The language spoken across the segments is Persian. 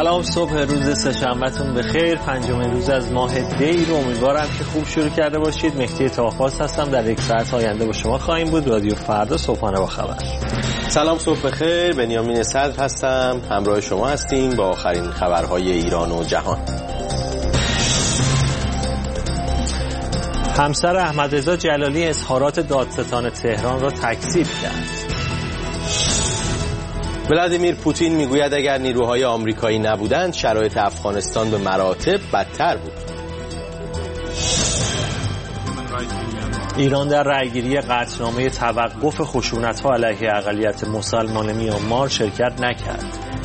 سلام، صبح روز سه‌شنبه‌تون بخیر. پنجمین روز از ماه دی رو امیدوارم که خوب شروع کرده باشید. مهدی طاهرفاز هستم، در یک ساعت آینده با شما خواهیم بود. رادیو فردا، صبحانه با خبر. سلام، صبح بخیر. بنیامین صدر هستم، همراه شما هستیم با آخرین خبرهای ایران و جهان. همسر احمدرضا جلالی اظهارات دادستان تهران را تکذیب کرد. ولادیمیر پوتین میگوید اگر نیروهای آمریکایی نبودند شرایط افغانستان به مراتب بدتر بود. ایران در رأیگیری قطعنامه توقف خشونت‌ها علیه اقلیت مسلمان میانمار شرکت نکرد.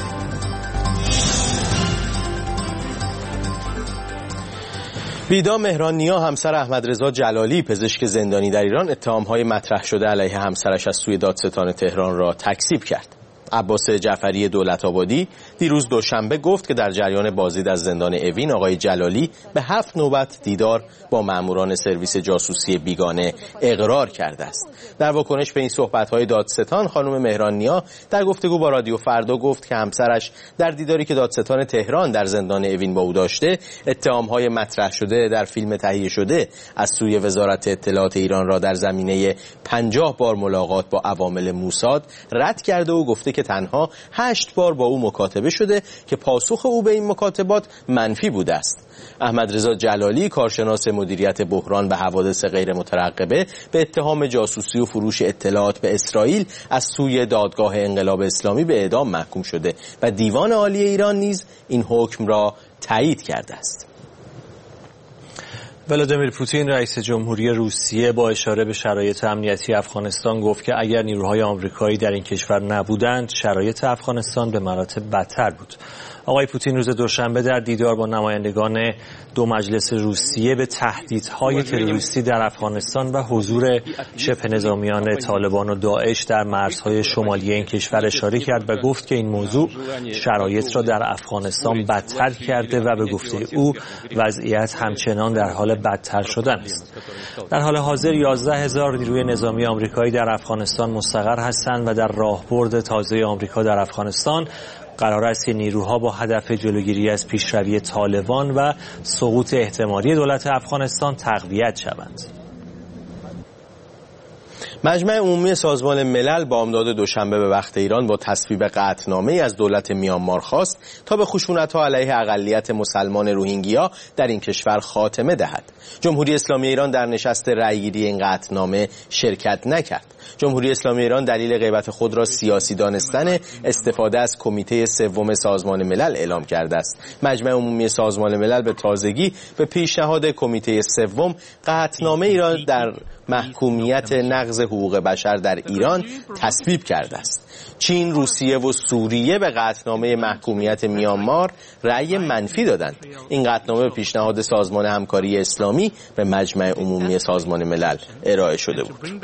ویدا مهران‌نیا همسر احمدرضا جلالی پزشک زندانی در ایران اتهام‌های مطرح شده علیه همسرش از سوی دادستان تهران را تکذیب کرد. عباس جعفری دولت‌آبادی دیروز دوشنبه گفت که در جریان بازدید از زندان اوین آقای جلالی به 7 نوبت دیدار با ماموران سرویس جاسوسی بیگانه اقرار کرده است. در واکنش به این صحبت‌های دادستان، خانم مهران‌نیا در گفتگو با رادیو فردا گفت که همسرش در دیداری که دادستان تهران در زندان اوین با او داشته، اتهام‌های مطرح شده در فیلم تهیه شده از سوی وزارت اطلاعات ایران را در زمینه 50 بار ملاقات با عوامل موساد رد کرده و گفته که تنها 8 بار با او مکاتبه شده که پاسخ او به این مکاتبات منفی بوده است. احمدرضا جلالی کارشناس مدیریت بحران به حوادث غیر مترقبه به اتهام جاسوسی و فروش اطلاعات به اسرائیل از سوی دادگاه انقلاب اسلامی به اعدام محکوم شده و دیوان عالی ایران نیز این حکم را تایید کرده است. ولادیمیر پوتین رئیس جمهوری روسیه با اشاره به شرایط امنیتی افغانستان گفت که اگر نیروهای آمریکایی در این کشور نبودند شرایط افغانستان به مراتب بدتر بود. آقای پوتین روز دوشنبه در دیدار با نمایندگان دو مجلس روسیه به تهدیدهای تروریستی در افغانستان و حضور شبه نظامیان طالبان و داعش در مرزهای شمالی این کشور اشاره کرد و گفت که این موضوع شرایط را در افغانستان بدتر کرده و به گفته او وضعیت همچنان در حال بدتر شدن است. در حال حاضر 11,000 نیروی نظامی آمریکایی در افغانستان مستقر هستند و در راهبرد تازه آمریکا در افغانستان قرار است که نیروها با هدف جلوگیری از پیشروی طالبان و سقوط احتمالی دولت افغانستان تقویت شوند. مجمع عمومی سازمان ملل بامداد دوشنبه به وقت ایران با تصویب قطعنامه‌ای از دولت میانمار خواست تا به خشونت‌ها علیه اقلیت مسلمان روهینگیا در این کشور خاتمه دهد. جمهوری اسلامی ایران در نشست رأیگیری این قطعنامه شرکت نکرد. جمهوری اسلامی ایران دلیل غیبت خود را سیاسی دانستن استفاده از کمیته سوم سازمان ملل اعلام کرده است. مجمع عمومی سازمان ملل به تازگی به پیشنهاد کمیته سوم قطعنامه ای را در محکومیت نقض حقوق بشر در ایران تصویب کرده است. چین، روسیه و سوریه به قطعنامه محکومیت میانمار رأی منفی دادند. این قطعنامه به پیشنهاد سازمان همکاری اسلامی به مجمع عمومی سازمان ملل ارائه شده بود.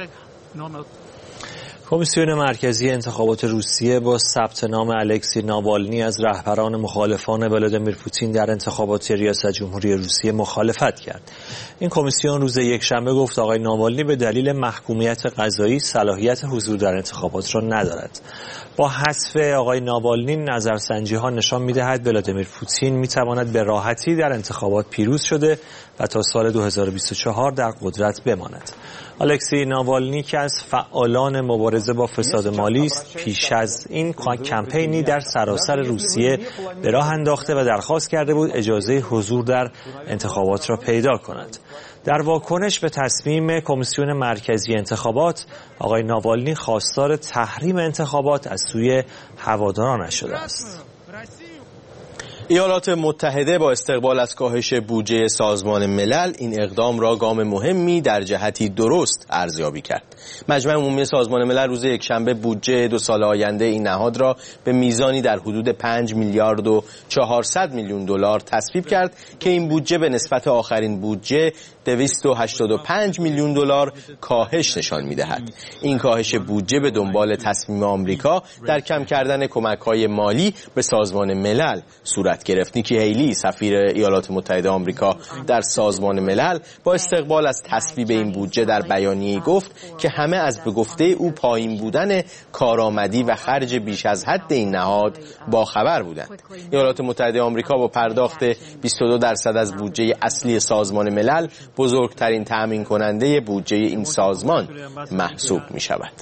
کمیسیون مرکزی انتخابات روسیه با ثبت نام الکسی ناوالنی از رهبران مخالفان ولادیمیر پوتین در انتخابات ریاست جمهوری روسیه مخالفت کرد. این کمیسیون روز یکشنبه گفت آقای ناوالنی به دلیل محکومیت قضایی صلاحیت حضور در انتخابات را ندارد. با حذف آقای ناوالنی نظرسنجی‌ها نشان می‌دهد ولادیمیر پوتین می‌تواند به راحتی در انتخابات پیروز شده و تا سال 2024 در قدرت بماند. الکسی ناوالنی که از فعالان مبارزه با فساد مالی است، پیش از این کمپینی در سراسر روسیه به راه انداخته و درخواست کرده بود اجازه حضور در انتخابات را پیدا کند. در واکنش به تصمیم کمیسیون مرکزی انتخابات، آقای ناوالنی خواستار تحریم انتخابات از سوی هوادارانش شده است. ایالات متحده با استقبال از کاهش بودجه سازمان ملل این اقدام را گام مهمی در جهتی درست ارزیابی کرد. مجمع عمومی سازمان ملل روز یکشنبه بودجه 2 سال آینده این نهاد را به میزانی در حدود 5 میلیارد و 400 میلیون دلار تصویب کرد که این بودجه به نسبت آخرین بودجه 285 میلیون دلار کاهش نشان می‌دهد. این کاهش بودجه به دنبال تصمیم آمریکا در کم کردن کمک‌های مالی به سازمان ملل صورت گرفت. نیکی هیلی سفیر ایالات متحده آمریکا در سازمان ملل با استقبال از تصویب این بودجه در بیانیه‌ای گفت که همه از به گفته او پایین بودن کارآمدی و خرج بیش از حد این نهاد باخبر بودند. ایالات متحده آمریکا با پرداخت 22% از بودجه اصلی سازمان ملل بزرگترین تأمین کننده بودجه این سازمان محسوب می شود.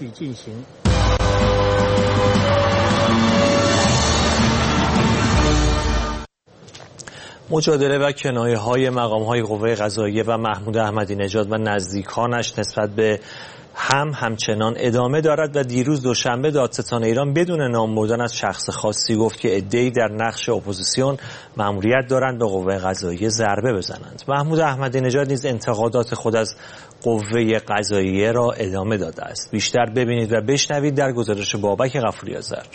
مجادله و کنایه‌های مقام‌های قوه قضاییه و محمود احمدی نژاد و نزدیکانش نسبت به همچنان ادامه دارد و دیروز دوشنبه دادستان ایران بدون نام بردن از شخص خاصی گفت که عده‌ای در نقش اپوزیسیون مأموریت دارند به قوه قضاییه ضربه بزنند. محمود احمدی نژاد نیز انتقادات خود از قوه قضاییه را ادامه داده است. بیشتر ببینید و بشنوید در گزارش بابک غفوری آذر.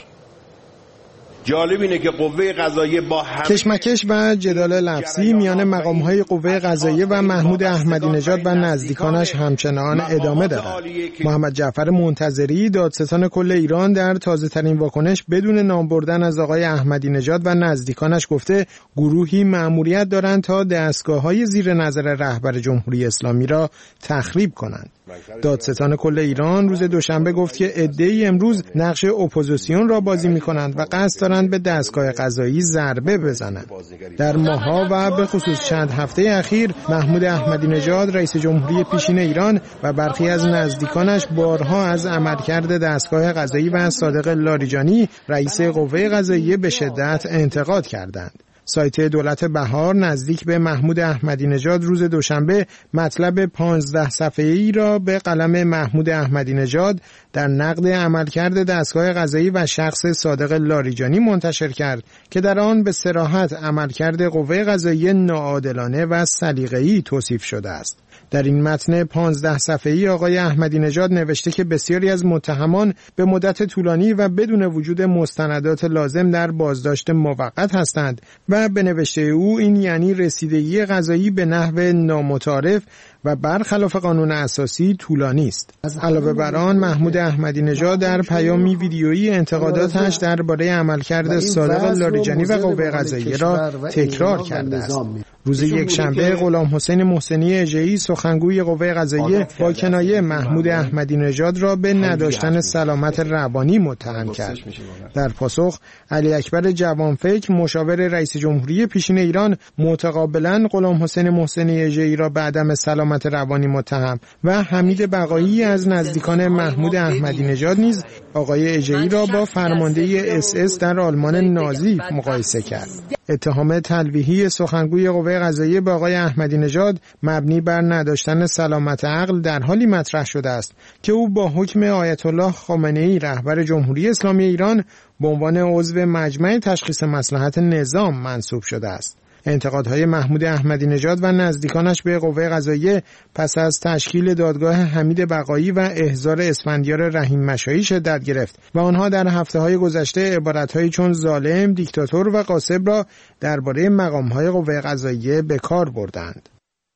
جالب اینه که قوه قضاییه با کشمکش و جدال لفظی میان مقام‌های قوه قضاییه و محمود احمدی نژاد و نزدیکانش همچنان ادامه دارد. محمد جعفر منتظری دادستان کل ایران در تازه‌ترین واکنش بدون نام بردن از آقای احمدی نژاد و نزدیکانش گفته گروهی مأموریت دارند تا دستگاه‌های زیر نظر رهبر جمهوری اسلامی را تخریب کنند. دادستان کل ایران روز دوشنبه گفت که عده‌ای امروز نقش اپوزیسیون را بازی می‌کنند و قصد دارند به دستگاه قضایی ضربه بزنند. در ماه‌ها و به خصوص چند هفته اخیر محمود احمدی نژاد رئیس جمهوری پیشین ایران و برخی از نزدیکانش بارها از عملکرد دستگاه قضایی و صادق لاریجانی رئیس قوه قضاییه به شدت انتقاد کردند. سایت دولت بهار نزدیک به محمود احمدی نژاد روز دوشنبه مطلب 15 صفحه‌ای را به قلم محمود احمدی نژاد در نقد عملکرد دستگاه قضایی و شخص صادق لاریجانی منتشر کرد که در آن به صراحت عملکرد قوه قضاییه ناعادلانه و سلیقه‌ای توصیف شده است. در این متن 15 صفحه‌ای آقای احمدی نژاد نوشته که بسیاری از متهمان به مدت طولانی و بدون وجود مستندات لازم در بازداشت موقت هستند و به نوشته او این یعنی رسیدگی قضایی به نحو نامتعارف و برخلاف قانون اساسی طولانی است. علاوه بر آن محمود احمدی نژاد در پیامی ویدیویی انتقاداتش درباره عملکرد صادق لاریجانی و قوه قضاییه را تکرار کرده است. روز یکشنبه غلامحسین محسنی اژه‌ای سخنگوی قوه قضاییه با کنایه محمود احمدی نژاد را به نداشتن سلامت روانی متهم کرد. در پاسخ علی اکبر جوانفکر مشاور رئیس جمهوری پیشین ایران متقابلا غلامحسین محسنی اژه‌ای را به عدم سلامت روانی متهم و حمید بقایی از نزدیکان محمود احمدی نژاد نیز آقای اژه‌ای را با فرمانده SS در آلمان نازی مقایسه کرد. اتهام تلویحی سخنگوی قوه قضاییه به آقای احمدی نژاد مبنی بر نداشتن سلامت عقل در حالی مطرح شده است که او با حکم آیت الله خامنه‌ای رهبر جمهوری اسلامی ایران به عنوان عضو مجمع تشخیص مصلحت نظام منصوب شده است. انتقادهای محمود احمدی نژاد و نزدیکانش به قوه قضاییه پس از تشکیل دادگاه حمید بقایی و احضار اسفندیار رحیم مشایی شدت گرفت و آنها در هفته‌های گذشته عبارت‌هایی چون ظالم، دیکتاتور و غاصب را درباره مقام‌های قوه قضاییه به کار بردند.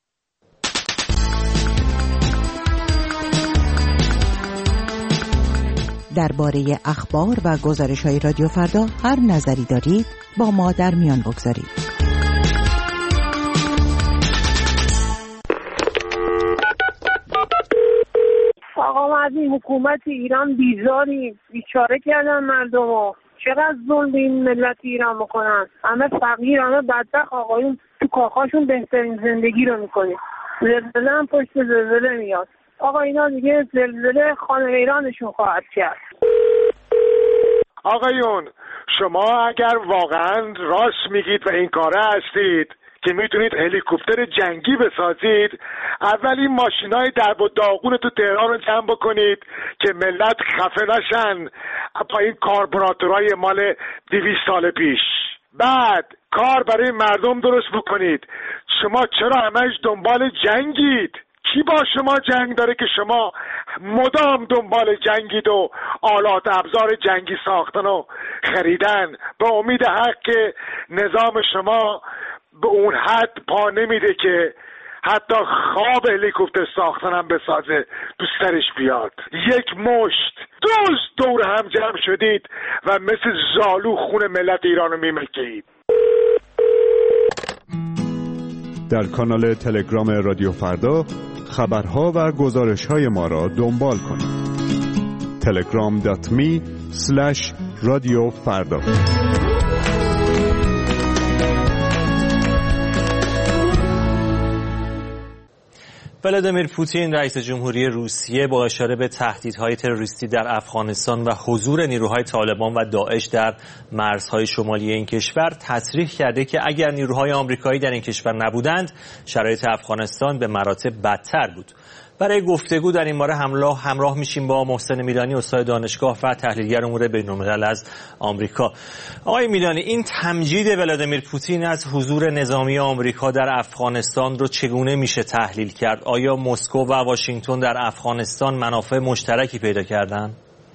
درباره اخبار و گزارش‌های رادیو فردا هر نظری دارید با ما در میان بگذارید. آقا ما از این حکومت ایران بیزاریم، بیچاره کردن مردمو. چقدر ظلم به این ملت ایران میکنن. همه فقیر، همه بدبخت. آقایون تو کاخاشون بهترین زندگی رو میکنن. زلزله هم پشت زلزله میاد. آقا اینا دیگه زلزله خانه ایرانشون خواهد کرد. آقایون شما اگر واقعا راست میگید و این کاره هستید که میتونید هلیکوپتر جنگی بسازید، اول این ماشینای درب و داغون تو تهران رو جمع بکنید که ملت خفه نشن با این کاربراتورای مال 200 سال پیش. بعد کار برای مردم درست بکنید. شما چرا همش دنبال جنگید؟ کی با شما جنگ داره که شما مدام دنبال جنگید و آلات ابزار جنگی ساختن و خریدن به امید حق که نظام شما به اون حد پا نمیده که حتی خواب هلیکوپتر ساختنم بسازه دوست سرش بیاد. یک مشت دوست دور هم جمع شدید و مثل زالو خون ملت ایرانو میمکید. در کانال تلگرام رادیو فردا خبرها و گزارش‌های ما را دنبال کنید. telegram.me/رادیوفردا. ولادیمیر پوتین رئیس جمهوری روسیه با اشاره به تهدیدهای تروریستی در افغانستان و حضور نیروهای طالبان و داعش در مرزهای شمالی این کشور تصریح کرده که اگر نیروهای آمریکایی در این کشور نبودند شرایط افغانستان به مراتب بدتر بود. برای گفتگو در این باره همراه میشیم با محسن میلانی، استاد دانشگاه و تحلیلگر امور بین‌الملل از آمریکا. آقای میلانی، این تمجید ولادیمیر پوتین از حضور نظامی آمریکا در افغانستان رو چگونه میشه تحلیل کرد؟ آیا مسکو و واشنگتن در افغانستان منافع مشترکی پیدا کردن؟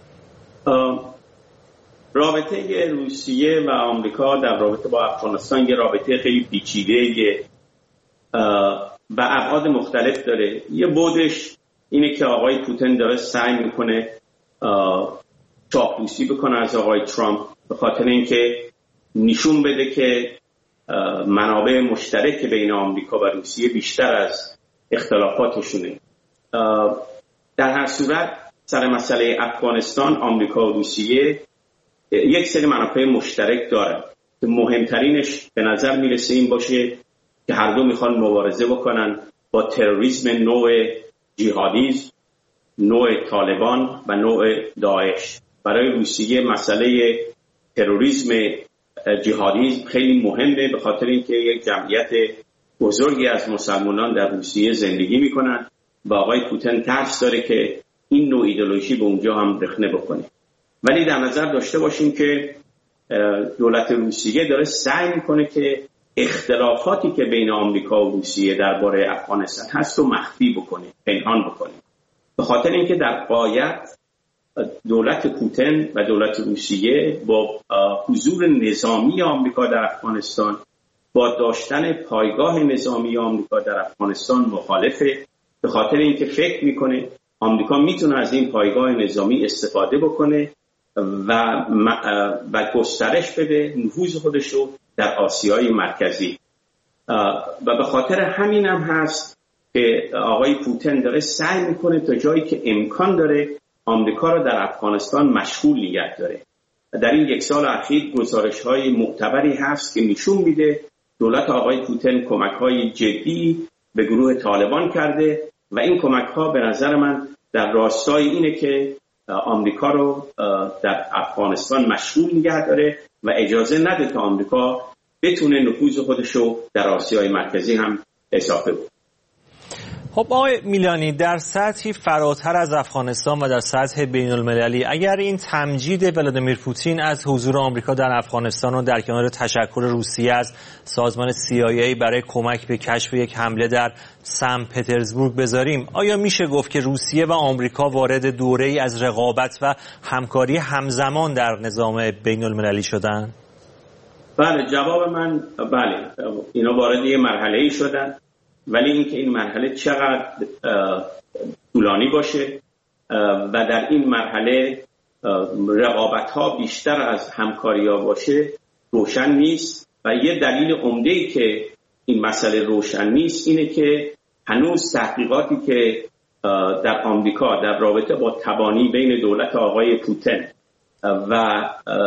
رابطه روسیه و آمریکا در رابطه با افغانستان یه رابطه خیلی پیچیده و ابعاد مختلف داره. یه بودش اینه که آقای پوتین داره سعی میکنه چاپلوسی بکنه از آقای ترامپ به خاطر اینکه نشون بده که منابع مشترک بین آمریکا و روسیه بیشتر از اختلافاتشونه. در هر صورت سر مسئله افغانستان آمریکا و روسیه یک سری منافع مشترک دارن که مهمترینش به نظر میرسه این باشه که هر دو میخوان مبارزه بکنن با تروریسم نوع جهادیسم، نوع طالبان و نوع داعش. برای روسیه مسئله تروریسم جهادیسم خیلی مهمه به خاطر اینکه یک جمعیت بزرگی از مسلمانان در روسیه زندگی میکنن و آقای پوتین ترس داره که این نوع ایدئولوژی به اونجا هم رخنه بکنه. ولی در نظر داشته باشیم که دولت روسیه داره سعی میکنه که اختلافاتی که بین آمریکا و روسیه درباره افغانستان هست رو مخفی بکنه، پنهان بکنه. به خاطر اینکه در غایت دولت پوتین و دولت روسیه با حضور نظامی آمریکا در افغانستان، با داشتن پایگاه نظامی آمریکا در افغانستان مخالفه. به خاطر اینکه فکر میکنه آمریکا میتونه از این پایگاه نظامی استفاده بکنه و گسترش بده نفوذ خودش رو در آسیای مرکزی. و به خاطر همین هم هست که آقای پوتین داره سعی میکنه تا جایی که امکان داره آمریکا رو در افغانستان مشغول نگه داره. در این یک سال اخیر گزارش‌های معتبری هست که نشون میده دولت آقای پوتین کمک‌های جدی به گروه طالبان کرده و این کمک‌ها به نظر من در راستای اینه که آمریکا رو در افغانستان مشغول نگه داره و اجازه نده تا آمریکا بتونه نفوذ خودش رو در آسیای مرکزی هم اضافه کنه. خب آقای میلانی، در سطحی فراتر از افغانستان و در سطح بین المللی اگر این تمجید ولادیمیر پوتین از حضور آمریکا در افغانستان و در کنار تشکر روسیه از سازمان CIA برای کمک به کشف یک حمله در سن پترزبورگ بذاریم، آیا میشه گفت که روسیه و آمریکا وارد دوره‌ای از رقابت و همکاری همزمان در نظام بین المللی شدن؟ بله، جواب من بله، اینا وارد یه مرحله‌ای شدن، ولی اینکه این مرحله چقدر طولانی باشه و در این مرحله رقابت‌ها بیشتر از همکاری‌ها باشه روشن نیست. و یه دلیل عمده‌ای که این مسئله روشن نیست اینه که هنوز تحقیقاتی که در آمریکا در رابطه با تبانی بین دولت آقای پوتین و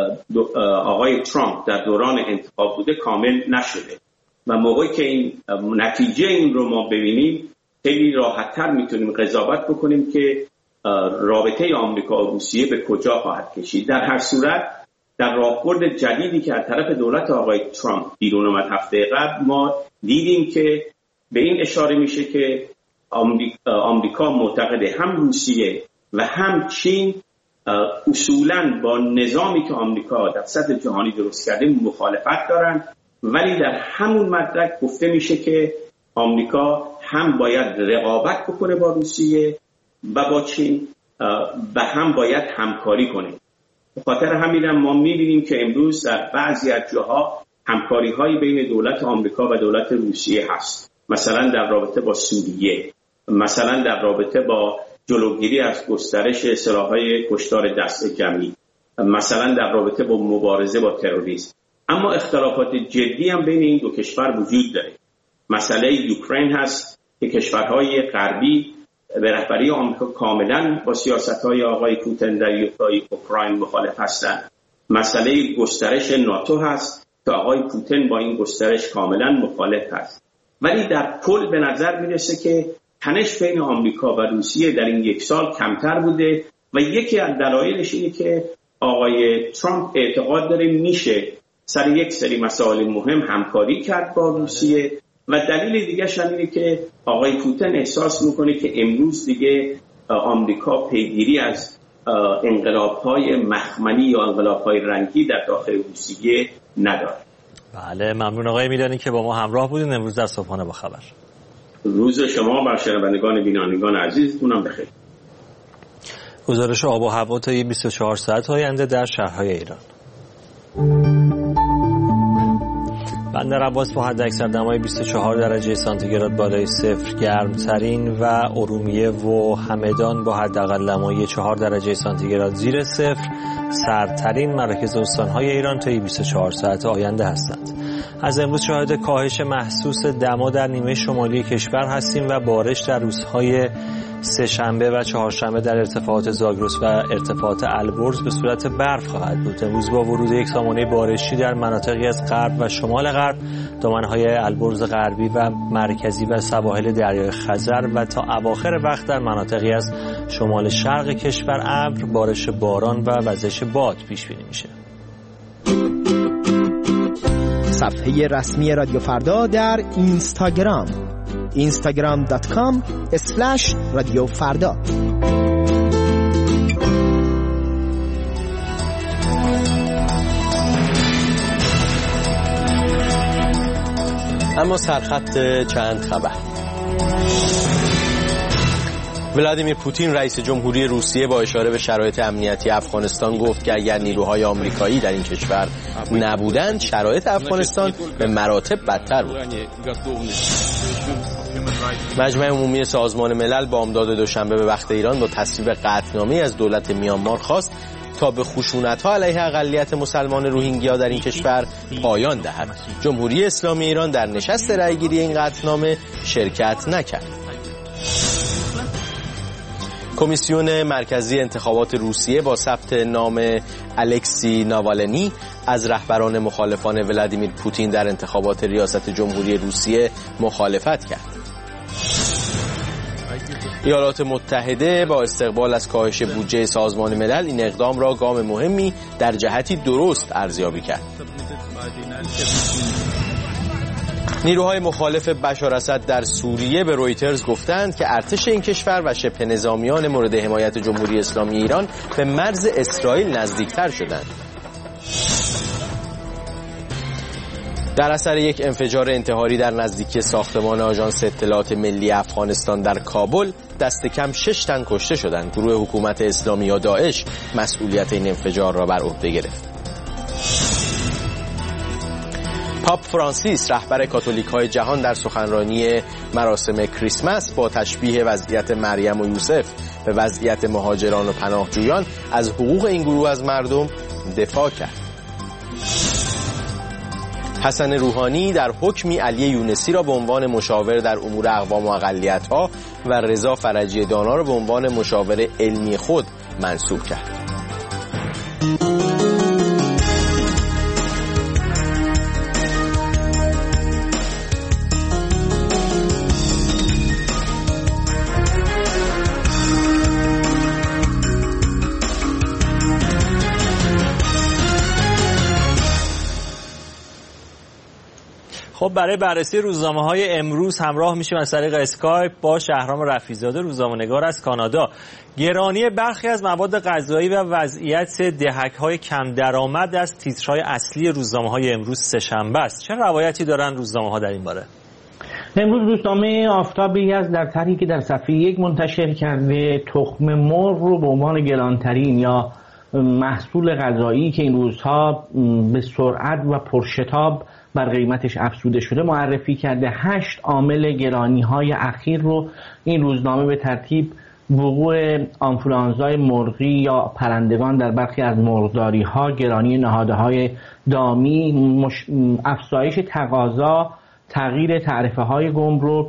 آقای ترامپ در دوران انتخاب بوده کامل نشده و موقعی که این نتیجه این رو ما ببینیم خیلی راحت‌تر میتونیم قضاوت بکنیم که رابطه آمریکا و روسیه به کجا خواهد کشید. در هر صورت در راهبرد جدیدی که از طرف دولت آقای ترامپ بیرون اومد هفته قبل ما دیدیم که به این اشاره میشه که آمریکا معتقده هم روسیه و هم چین اصولاً با نظامی که آمریکا در سطح جهانی درست کرده مخالفت دارن، ولی در همون مدرک گفته میشه که آمریکا هم باید رقابت بکنه با روسیه و با چین و هم باید همکاری کنه. به خاطر همین هم ما میبینیم که امروز در بعضی از جاها همکاری‌های بین دولت آمریکا و دولت روسیه هست مثلا در رابطه با سوریه، مثلا در رابطه با جلوگیری از گسترش سلاح‌های کشتار دست جمعی، مثلا در رابطه با مبارزه با تروریسم. اما اختلافات جدی هم بین این دو کشور وجود داره. مسئله یوکراین هست که کشورهای غربی به رهبری آمریکا کاملا با سیاست‌های آقای پوتین در اوکراین مخالف هستند. مسئله گسترش ناتو هست که آقای پوتین با این گسترش کاملا مخالف هست. ولی در کل به نظر میرسه که تنش بین آمریکا و روسیه در این یک سال کمتر بوده و یکی از دلایلش اینه که آقای ترامپ اعتقاد داره میشه سر یک سری مسائل مهم همکاری کرد با روسیه و دلیل دیگه‌ش اینه که آقای پوتین احساس میکنه که امروز دیگه آمریکا پیگیری از انقلاب‌های مخملی یا انقلاب‌های رنگی در داخل روسیه نداره. بله، ممنون آقای میلانی که با ما همراه بودین امروز در صبحانه با خبر. روز شما و شنوندگان بینندگان عزیزتونم بخیر. گزارش آب و هوا تا 24 ساعت آینده در شهرهای ایران. بندر عباس با حداکثر دمای 24 درجه سانتیگراد بالای صفر گرمترین و ارومیه و همدان با حداقل دمای 4 درجه سانتیگراد زیر صفر سردترین مراکز استانهای ایران تا 24 ساعت آینده هستند. از امروز شاهد کاهش محسوس دما در نیمه شمالی کشور هستیم و بارش در روزهای سه‌شنبه و چهارشنبه در ارتفاعات زاگرس و ارتفاعات البرز به صورت برف خواهد بود. امروز با ورود یک سامانه بارشی در مناطقی از غرب و شمال غرب، دامنه‌های البرز غربی و مرکزی و سواحل دریای خزر و تا اواخر وقت در مناطقی از شمال شرق کشور ابر، بارش باران و وزش باد پیش بینی میشه. صفحه رسمی رادیو فردا در اینستاگرام instagram.com/رادیو فردا. اما سرخط چند خبر. ولادیمیر پوتین رئیس جمهوری روسیه با اشاره به شرایط امنیتی افغانستان گفت که اگر نیروهای آمریکایی در این کشور نبودند شرایط افغانستان به مراتب بدتر بود. مجمع عمومی سازمان ملل بامداد دوشنبه به وقت ایران با تصویب قطعنامه از دولت میانمار خواست تا به خشونت‌ها علیه اقلیت مسلمان روهینگیا در این کشور پایان دهد. جمهوری اسلامی ایران در نشست رأیگیری این قطعنامه شرکت نکرد. کمیسیون مرکزی انتخابات روسیه با ثبت نام الکسی ناوالنی از رهبران مخالفان ولادیمیر پوتین در انتخابات ریاست جمهوری روسیه مخالفت کرد. ایالات متحده با استقبال از کاهش بودجه سازمان ملل این اقدام را گام مهمی در جهتی درست ارزیابی کرد. نیروهای مخالف بشار اسد در سوریه به رویترز گفتند که ارتش این کشور و شبه نظامیان مورد حمایت جمهوری اسلامی ایران به مرز اسرائیل نزدیکتر شدند. در اثر یک انفجار انتحاری در نزدیکی ساختمان آژانس اطلاعات ملی افغانستان در کابل دست کم 6 تن کشته شدند. گروه حکومت اسلامی یا داعش مسئولیت این انفجار را بر عهده گرفت. پاپ فرانسیس رهبر کاتولیک‌های جهان در سخنرانی مراسم کریسمس با تشبیه وضعیت مریم و یوسف به وضعیت مهاجران و پناهجویان از حقوق این گروه از مردم دفاع کرد. حسن روحانی در حکمی علی یونسی را به عنوان مشاور در امور اقوام و اقلیت‌ها و رضا فرجی دانا را به عنوان مشاور علمی خود منصوب کرد. خب برای بررسی روزنامه‌های امروز همراه میشیم از طریق اسکایپ با شهرام رفیع‌زاده، روزنامه‌نگار از کانادا. گرانی برخی از مواد غذایی و وضعیت دهک‌های کم درآمد از تیترهای اصلی روزنامه‌های امروز سه‌شنبه است. چه روایتی دارن روزنامه‌ها در این باره؟ امروز روزنامه آفتابی از در طرحی که در صفحه 1 منتشر کرده تخم مرغ رو به عنوان گرانترین یا محصول غذایی که این روزها به سرعت و پرشتاب بر قیمتش افزوده شده معرفی کرده. 8 عامل گرانی‌های اخیر رو این روزنامه به ترتیب وقوع آنفولانزای مرغی یا پرندگان در برخی از مرغداری‌ها، گرانی نهادهای دامی، افزایش تقاضا، تغییر تعرفه‌های گمرک،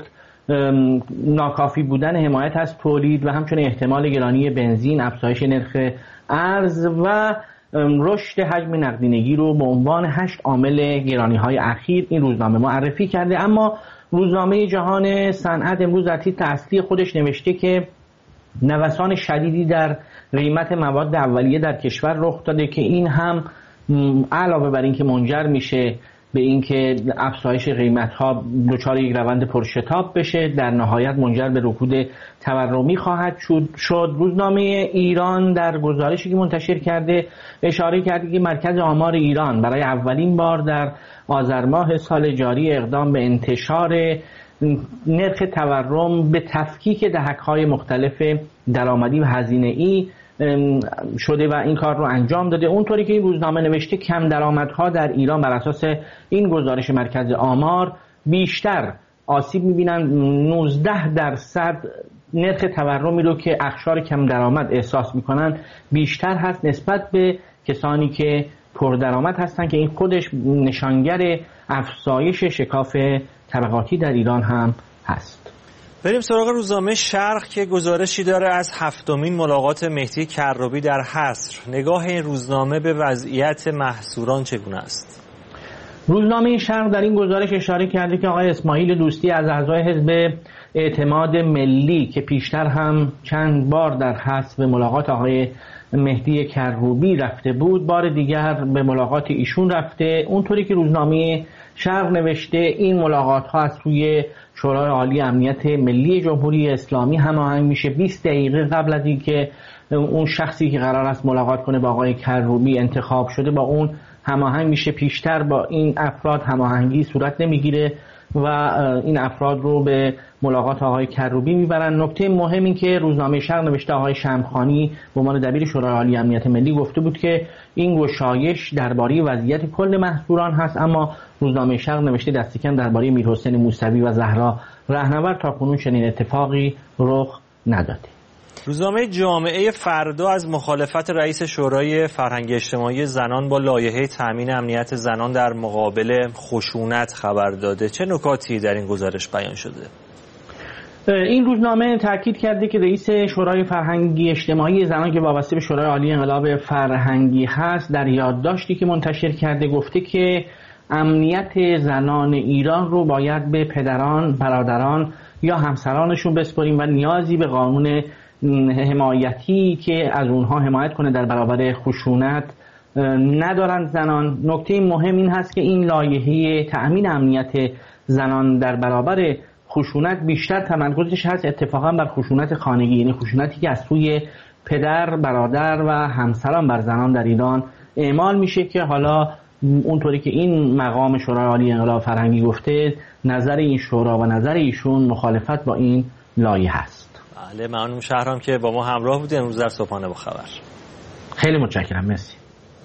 ناکافی بودن حمایت از تولید و همچنین احتمال گرانی بنزین، افزایش نرخ ارز و رشد حجم نقدینگی رو به عنوان 8 عامل گرانی‌های اخیر این روزنامه معرفی کرده. اما روزنامه جهان صنعت امروز در تیتر اصلی خودش نوشته که نوسان شدیدی در قیمت مواد اولیه در کشور رخ داده که این هم علاوه بر این که منجر میشه به اینکه افزایش قیمت‌ها دچار یک روند پرشتاب بشه، در نهایت منجر به رکود تورمی خواهد شد. روزنامه ایران در گزارشی که منتشر کرده اشاره کرده که مرکز آمار ایران برای اولین بار در آذر ماه سال جاری اقدام به انتشار نرخ تورم به تفکیک دهک‌های مختلف درآمدی و هزینه‌ای شده و این کار رو انجام داده. اونطوری که این روزنامه نوشته کم درآمدها در ایران بر اساس این گزارش مرکز آمار بیشتر آسیب می‌بینن. 19% نرخ تورمی رو که اقشار کم درآمد احساس می‌کنن بیشتر هست نسبت به کسانی که پردرآمد هستن که این خودش نشانگر افزایش شکاف طبقاتی در ایران هم هست. بریم سراغ روزنامه شرق که گزارشی داره از 7مین ملاقات مهدی کروبی در حصر. نگاه این روزنامه به وضعیت محصوران چگونه است؟ روزنامه شرق در این گزارش اشاره کرده که آقای اسماعیل دوستی از اعضای حزب اعتماد ملی که پیشتر هم چند بار در حصر به ملاقات آقای مهدی کروبی رفته بود، بار دیگر به ملاقات ایشون رفته. اونطوری که روزنامه شرق نوشته این ملاقات ها از سوی شورای عالی امنیت ملی جمهوری اسلامی هماهنگ میشه. 20 دقیقه قبل از اینکه اون شخصی که قرار است ملاقات کنه با آقای کروبی انتخاب شده با اون هماهنگ میشه. پیشتر با این افراد هماهنگی صورت نمیگیره و این افراد رو به ملاقات آقای کروبی میبرن. نکته مهم این که روزنامه شرق نوشته آقای شمخانی به عنوان دبیر شورای عالی امنیت ملی گفته بود که این گشایش درباره وضعیت کل محصوران هست، اما روزنامه شرق نوشته دست کم درباره میرحسین موسوی و زهرا رهنورد تاکنون چنین اتفاقی رخ نداده. روزنامه جامعه فردا از مخالفت رئیس شورای فرهنگ اجتماعی زنان با لایحه تامین امنیت زنان در مقابل خشونت خبر داده. چه نکاتی در این گزارش بیان شده؟ این روزنامه تاکید کرده که رئیس شورای فرهنگی اجتماعی زنان که وابسته به شورای عالی انقلاب فرهنگی هست در یادداشتی که منتشر کرده گفته که امنیت زنان ایران رو باید به پدران، برادران یا همسرانشون بسپاریم و نیازی به قانون حمایتی که از اونها حمایت کنه در برابر خشونت ندارند زنان. نکته مهم این هست که این لایحه تأمین امنیت زنان در برابر خشونت بیشتر تمرکزش هست اتفاقا بر خشونت خانگی، یعنی خشونتی که از سوی پدر، برادر و همسران بر زنان در ایران اعمال میشه که حالا اونطوری که این مقام شورای عالی انقلاب فرهنگی گفته نظر این شورا و نظر ایشون مخالفت با این لایحه هست. بله، ممنون شهرام که با ما همراه بودید امروز در صبحانه با خبر. خیلی متشکرم، مرسی.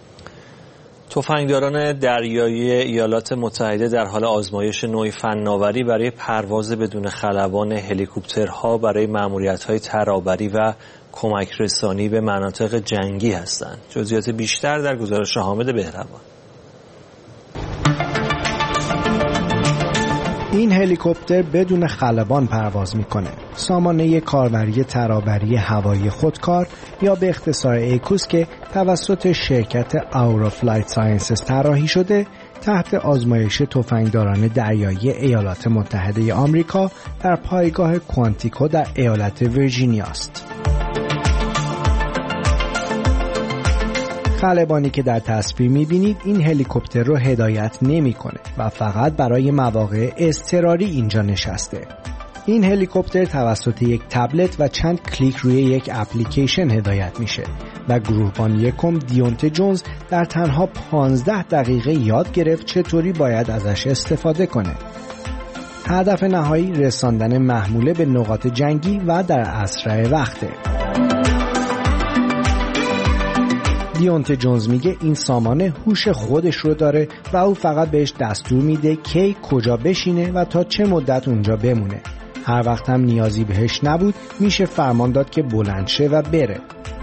تفنگداران دریایی ایالات متحده در حال آزمایش نوعی فناوری برای پرواز بدون خلبان هلیکوپترها برای مأموریت‌های ترابری و کمک رسانی به مناطق جنگی هستند. جزئیات بیشتر در گزارش حامد بهروان. این هلیکوپتر بدون خلبان پرواز میکنه. سامانه کاربری ترابری هوایی خودکار یا به اختصار ایکوس که توسط شرکت آورافلایت ساینسز طراحی شده تحت آزمایش تفنگداران دریایی ایالات متحده آمریکا در پایگاه کوانتیکو در ایالت ویرجینیا است. خلبانی که در تصویر می‌بینید این هلیکوپتر رو هدایت نمی‌کنه و فقط برای مواقع اضطراری اینجا نشسته. این هلیکوپتر توسط یک تبلت و چند کلیک روی یک اپلیکیشن هدایت میشه و گروهبان یکم دیونت جونز در تنها 15 دقیقه یاد گرفت چطوری باید ازش استفاده کنه. هدف نهایی رساندن محموله به نقاط جنگی و در اسرع وقته. دیونته جونز میگه این سامانه هوش خودش رو داره و او فقط بهش دستور میده کی کجا بشینه و تا چه مدت اونجا بمونه. هر وقت هم نیازی بهش نبود میشه فرمان داد که بلند شه و بره.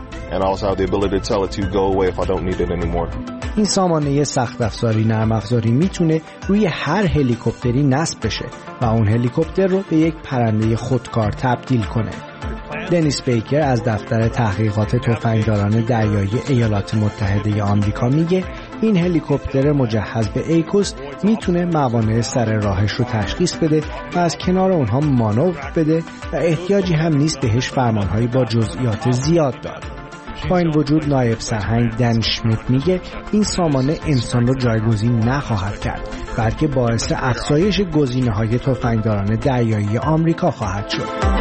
این سامانه سخت افزاری نرم افزاری میتونه روی هر هلیکوپتری نصب بشه و اون هلیکوپتر رو به یک پرنده خودکار تبدیل کنه. دنیس بیکر از دفتر تحقیقات تفنگداران دریایی ایالات متحده آمریکا میگه این هلیکوپتر مجهز به ایکوس میتونه موانع سر راهش رو تشخیص بده و از کنار اونها مانور بده و احتیاجی هم نیست بهش فرمانهایی با جزئیات زیاد داد. با این وجود نایب سرهنگ دن شمیت میگه این سامانه انسان رو جایگزین نخواهد کرد، بلکه باعث افزایش گزینه‌های تفنگداران دریایی آمریکا خواهد شد.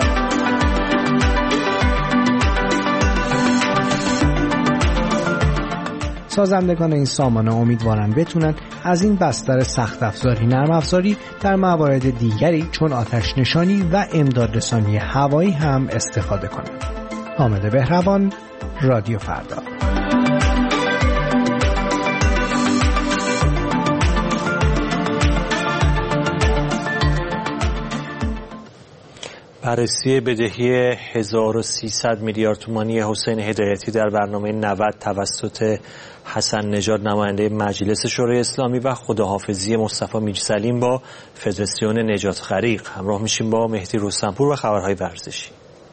سازندگان این سامانه امیدوارن بتونن از این بستر سخت افزاری نرم افزاری در موارد دیگری چون آتش نشانی و امدادرسانی هوایی هم استفاده کنند. حامد بهروان، رادیو فردا. بررسی بدهی 1300 میلیارد تومانی حسین هدایتی در برنامه 90 توسط حسن نژاد نماینده مجلس شورای اسلامی و خداحافظی مصطفی میرسلیم با فدراسیون نجات غریق. همراه میشیم با مهدی رستمپور و خبرهای ورزشی.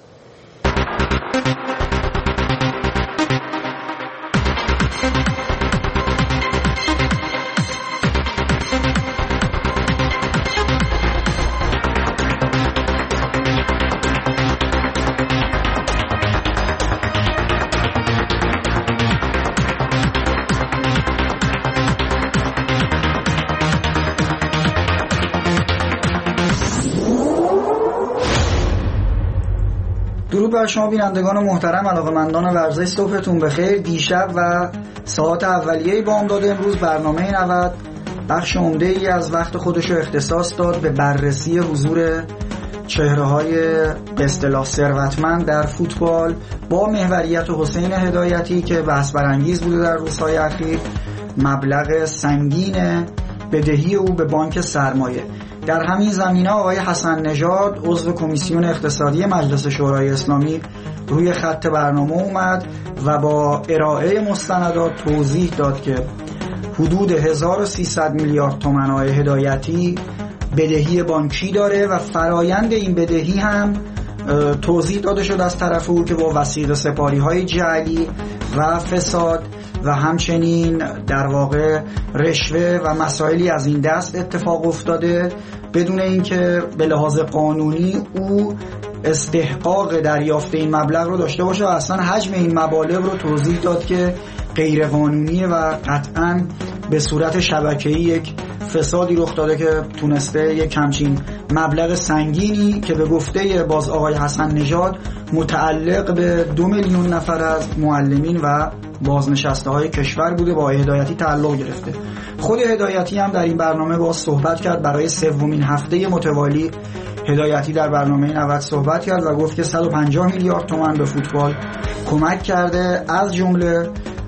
درود بر شما بینندگان محترم، علاقه‌مندان ورزش، صبحتون بخیر. دیشب و ساعات اولیه بامداد امروز برنامه 90 بخش عمده‌ای از وقت خودش رو اختصاص داد به بررسی حضور چهره‌های به اصطلاح ثروتمند در فوتبال با محوریت حسین هدایتی که بحث برانگیز بوده در روزهای اخیر. مبلغ سنگین بدهی او به بانک سرمایه. در همین زمینه آقای حسن نژاد عضو کمیسیون اقتصادی مجلس شورای اسلامی روی خط برنامه اومد و با ارائه مستندات توضیح داد که حدود 1300 میلیارد تومان آقای هدایتی بدهی بانکی داره و فرایند این بدهی هم توضیح داده شد از طرف او که با وثیقه سپاری‌های جعلی و فساد و همچنین در واقع رشوه و مسائلی از این دست اتفاق افتاده بدون اینکه به لحاظ قانونی او استحقاق دریافت این مبلغ رو داشته باشه و اصلا حجم این مبالغ رو توضیح داد که غیر قانونیه و قطعاً به صورت شبکه‌ای یک فسادی رخ داده که تونسته یک همچین مبلغ سنگینی که به گفته باز آقای حسن نژاد متعلق به 2 میلیون نفر از معلمین و بازنشسته های کشور بوده با هدایتی تعلق گرفته. خود هدایتی هم در این برنامه باز صحبت کرد. برای سومین هفته متوالی هدایتی در برنامه 90 صحبت کرد و گفت که 150 میلیارد تومان به فوتبال کمک کرده، از جمله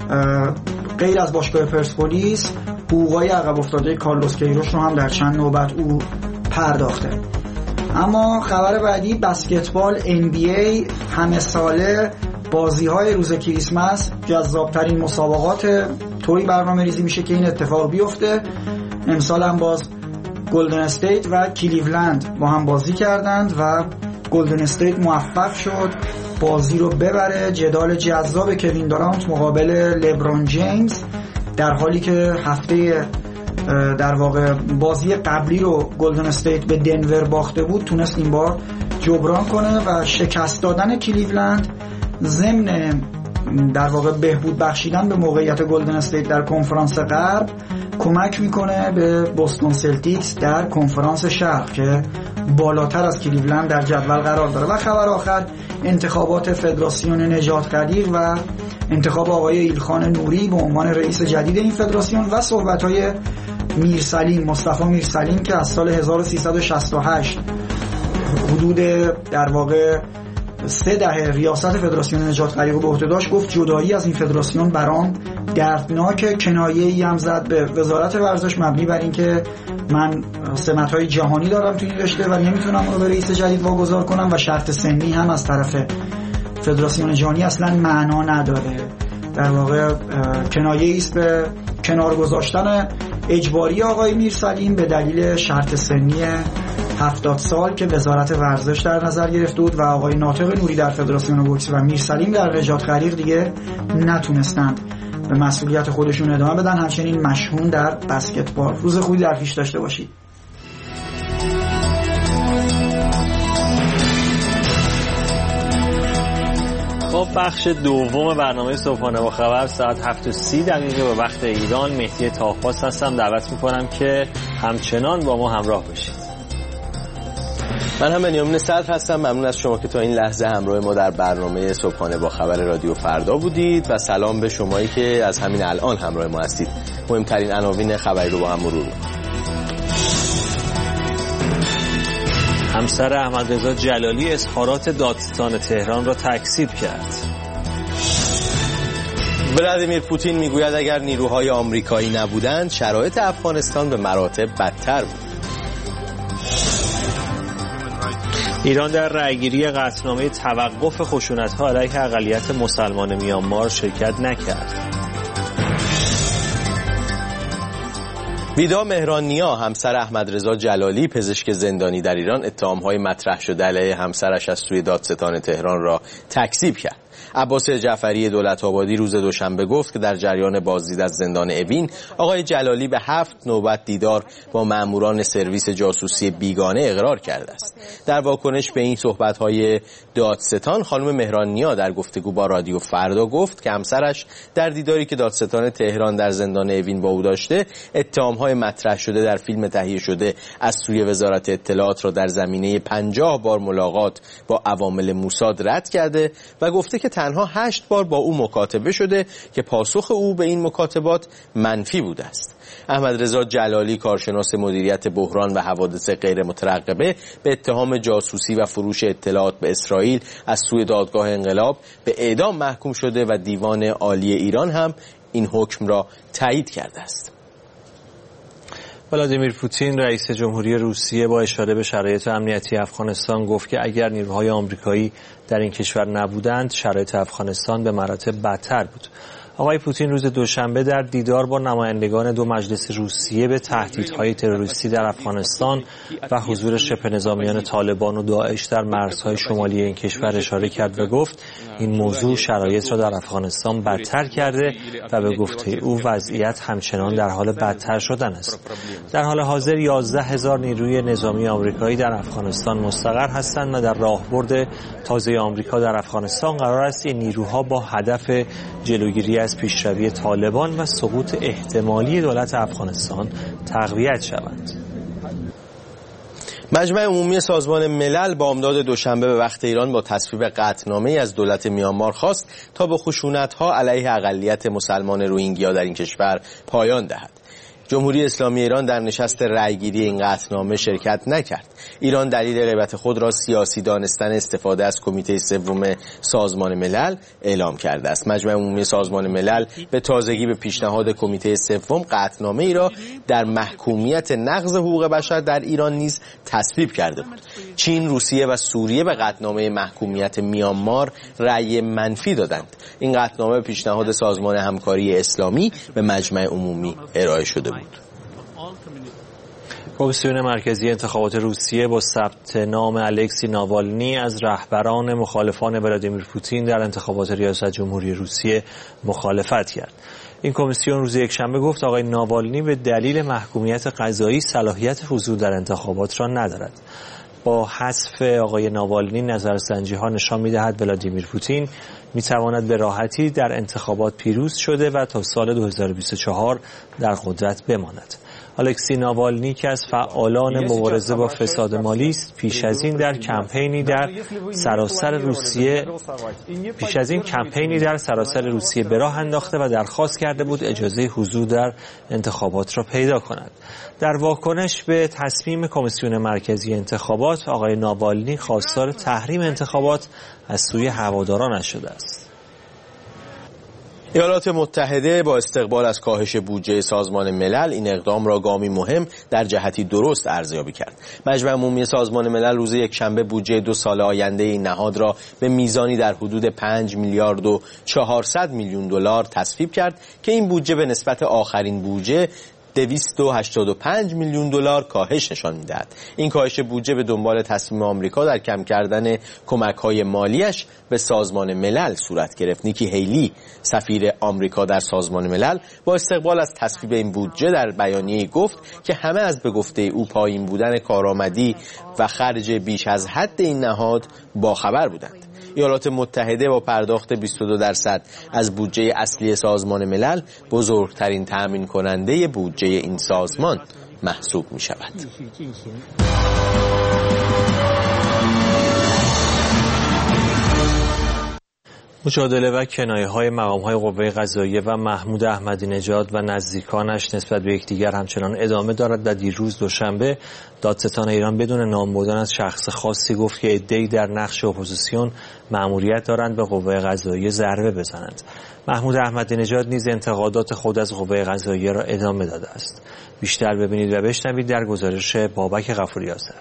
غیر از باشگاه پرسپولیس حقوقای عقب افتاده کارلوس کیروش رو هم در چند نوبت او پرداخته. اما خبر بعدی بسکتبال NBA همه ساله بازی‌های روز کریسمس جذاب‌ترین مسابقات طوری برنامه ریزی میشه که این اتفاق بیفته. امسال هم باز گلدن استیت و کلیولند با هم بازی کردند و گلدن استیت موفق شد بازی رو ببره. جدال جذاب کوین دورانت مقابل لبرون جیمز، در حالی که هفته در واقع بازی قبلی رو گلدن استیت به دنور باخته بود، تونست این بار جبران کنه و شکست دادن کلیولند ضمن در واقع بهبود بخشیدن به موقعیت گلدن استیت در کنفرانس غرب کمک میکنه به بوستون سلتیکس در کنفرانس شرق که بالاتر از کلیولند در جدول قرار داره. و خبر آخر انتخابات فدراسیون نجات غریق و انتخاب آقای ایلخان نوری به عنوان رئیس جدید این فدراسیون و صحبت‌های میرسلیم، مصطفی میرسلیم که از سال 1368 حدود در واقع 3 دهه ریاست فدراسیون نجات غریق به عهده داشت گفت جدایی از این فدراسیون برام دردناک. کنایه‌ای هم زد به وزارت ورزش مبنی بر اینکه من سمت‌های جهانی دارم تو این رشته و نمیتونم اون رو به رئیس جدید واگذار کنم و شرط سنی هم از طرف فدراسیون جهانی اصلا معنا نداره. در واقع کنایه‌ای است به کنار گذاشتن اجباری آقای میرسلیم به دلیل شرط سنی 70 سال که وزارت ورزش در نظر گرفته بود و آقای ناطق نوری در فدراسیون بوکس و میرسلیم در نجات غریق دیگه نتونستند به مسئولیت خودشون ادامه بدن. همچنین مشهون در بسکتبال. روز خوبی در پیش داشته باشید. با بخش دوم برنامه صبحانه با خبر ساعت 7:30 به وقت ایران مهدی طاه‌پاس هستم. دعوت میکنم که همچنان با ما همراه باشید. من هم بنیامین صدر هستم. ممنون از شما که تا این لحظه همراه ما در برنامه صبحانه با خبر رادیو فردا بودید و سلام به شمایی که از همین الان همراه ما هستید. مهمترین عناوین خبری رو با هم مرور می‌کنیم. همسر احمدرضا جلالی اظهارات دادستان تهران را تکذیب کرد. ولادیمیر پوتین میگوید اگر نیروهای آمریکایی نبودند شرایط افغانستان به مراتب بدتر بود. ایران در رأیگیری قطعنامه توقف خشونت‌ها علیه اقلیت مسلمان میانمار شرکت نکرد. ویدا مهران‌نیا همسر احمدرضا جلالی پزشک زندانی در ایران اتهام‌های مطرح شده علیه همسرش از سوی دادستان تهران را تکذیب کرد. عباس جعفری دولت‌آبادی روز دوشنبه گفت که در جریان بازدید از زندان اوین آقای جلالی به 7 نوبت دیدار با ماموران سرویس جاسوسی بیگانه اقرار کرده است. در واکنش به این صحبت‌های دادستان خانم مهران‌نیا در گفتگو با رادیو فردا گفت که همسرش در دیداری که دادستان تهران در زندان اوین با او داشته اتهام‌های مطرح شده در فیلم تهیه شده از سوی وزارت اطلاعات را در زمینه 50 بار ملاقات با عوامل موساد رد کرده و گفته که تنها 8 بار با او مکاتبه شده که پاسخ او به این مکاتبات منفی بوده است. احمدرضا جلالی کارشناس مدیریت بحران و حوادث غیر مترقبه به اتهام جاسوسی و فروش اطلاعات به اسرائیل از سوی دادگاه انقلاب به اعدام محکوم شده و دیوان عالی ایران هم این حکم را تایید کرده است. ولادیمیر پوتین رئیس جمهوری روسیه با اشاره به شرایط امنیتی افغانستان گفت که اگر نیروهای آمریکایی در این کشور نبودند شرایط افغانستان به مراتب بدتر بود. آقای پوتین روز دوشنبه در دیدار با نمایندگان دو مجلس روسیه به تهدیدهای تروریستی در افغانستان و حضور شبه نظامیان طالبان و داعش در مرزهای شمالی این کشور اشاره کرد و گفت این موضوع شرایط را در افغانستان بدتر کرده و به گفته او وضعیت همچنان در حال بدتر شدن است. در حال حاضر 11,000 نیروی نظامی آمریکایی در افغانستان مستقر هستند و در راهبرد تازه آمریکا در افغانستان قرار است این نیروها با هدف جلوگیری از پیشروی طالبان و سقوط احتمالی دولت افغانستان تقویت شوند. مجمع عمومی سازمان ملل بامداد دوشنبه به وقت ایران با تصویب قطعنامه‌ای از دولت میانمار خواست تا به خشونت‌ها علیه اقلیت مسلمان روهینگیا در این کشور پایان دهد. جمهوری اسلامی ایران در نشست رأیگیری این قطعنامه شرکت نکرد. ایران دلیل غیبت خود را سیاسی دانستن استفاده از کمیته سوم سازمان ملل اعلام کرده است. مجمع عمومی سازمان ملل به تازگی به پیشنهاد کمیته سوم قطعنامه ای را در محکومیت نقض حقوق بشر در ایران نیز تصویب کرده بود. چین، روسیه و سوریه به قطعنامه محکومیت میانمار رأی منفی دادند. این قطعنامه به پیشنهاد سازمان همکاری اسلامی به مجمع عمومی ارائه شده بود. کمیسیون مرکزی انتخابات روسیه با ثبت نام الکسی ناوالنی از رهبران مخالفان ولادیمیر پوتین در انتخابات ریاست جمهوری روسیه مخالفت کرد. این کمیسیون روز یکشنبه گفت آقای ناوالنی به دلیل محکومیت قضایی صلاحیت حضور در انتخابات را ندارد. با حذف آقای ناوالنی نظرسنجی‌ها نشان می‌دهد ولادیمیر پوتین می‌تواند به راحتی در انتخابات پیروز شده و تا سال 2024 در قدرت بماند. الکسی ناوالنی که از فعالان مبارزه با فساد مالی است، پیش از این کمپینی در سراسر روسیه به راه انداخته و درخواست کرده بود اجازه حضور در انتخابات را پیدا کند. در واکنش به تصمیم کمیسیون مرکزی انتخابات، آقای ناوالنی خواستار تحریم انتخابات از سوی هوادارانش شده است. ایالات متحده با استقبال از کاهش بودجه سازمان ملل این اقدام را گامی مهم در جهتی درست ارزیابی کرد. مجمع عمومی سازمان ملل روز یکشنبه بودجه 2 سال آینده این نهاد را به میزانی در حدود 5 میلیارد و 400 میلیون دلار تصویب کرد که این بودجه به نسبت آخرین بودجه 285 میلیون دلار کاهش نشان می‌دهد. این کاهش بودجه به دنبال تصمیم آمریکا در کم کردن کمک‌های مالیش به سازمان ملل صورت گرفت. نیکی هیلی، سفیر آمریکا در سازمان ملل، با استقبال از تصویب این بودجه در بیانیه‌ای گفت که همه از به گفته او پایین بودن کارآمدی و خرج بیش از حد این نهاد باخبر بودند. ایالات متحده با پرداخت 22% از بودجه اصلی سازمان ملل بزرگترین تأمین کننده بودجه این سازمان محسوب می شود. مجادله و کنایه‌های مقام‌های قوه قضاییه و محمود احمدی نژاد و نزدیکانش نسبت به یکدیگر همچنان ادامه دارد و دیروز دوشنبه دادستان ایران بدون نام بردن از شخص خاصی گفت که عده‌ای در نقش اپوزیسیون مأموریت دارند به قوه قضاییه ضربه بزنند. محمود احمدی نژاد نیز انتقادات خود از قوه قضاییه را ادامه داده است. بیشتر ببینید و بشنوید در گزارش بابک غفوری آذر.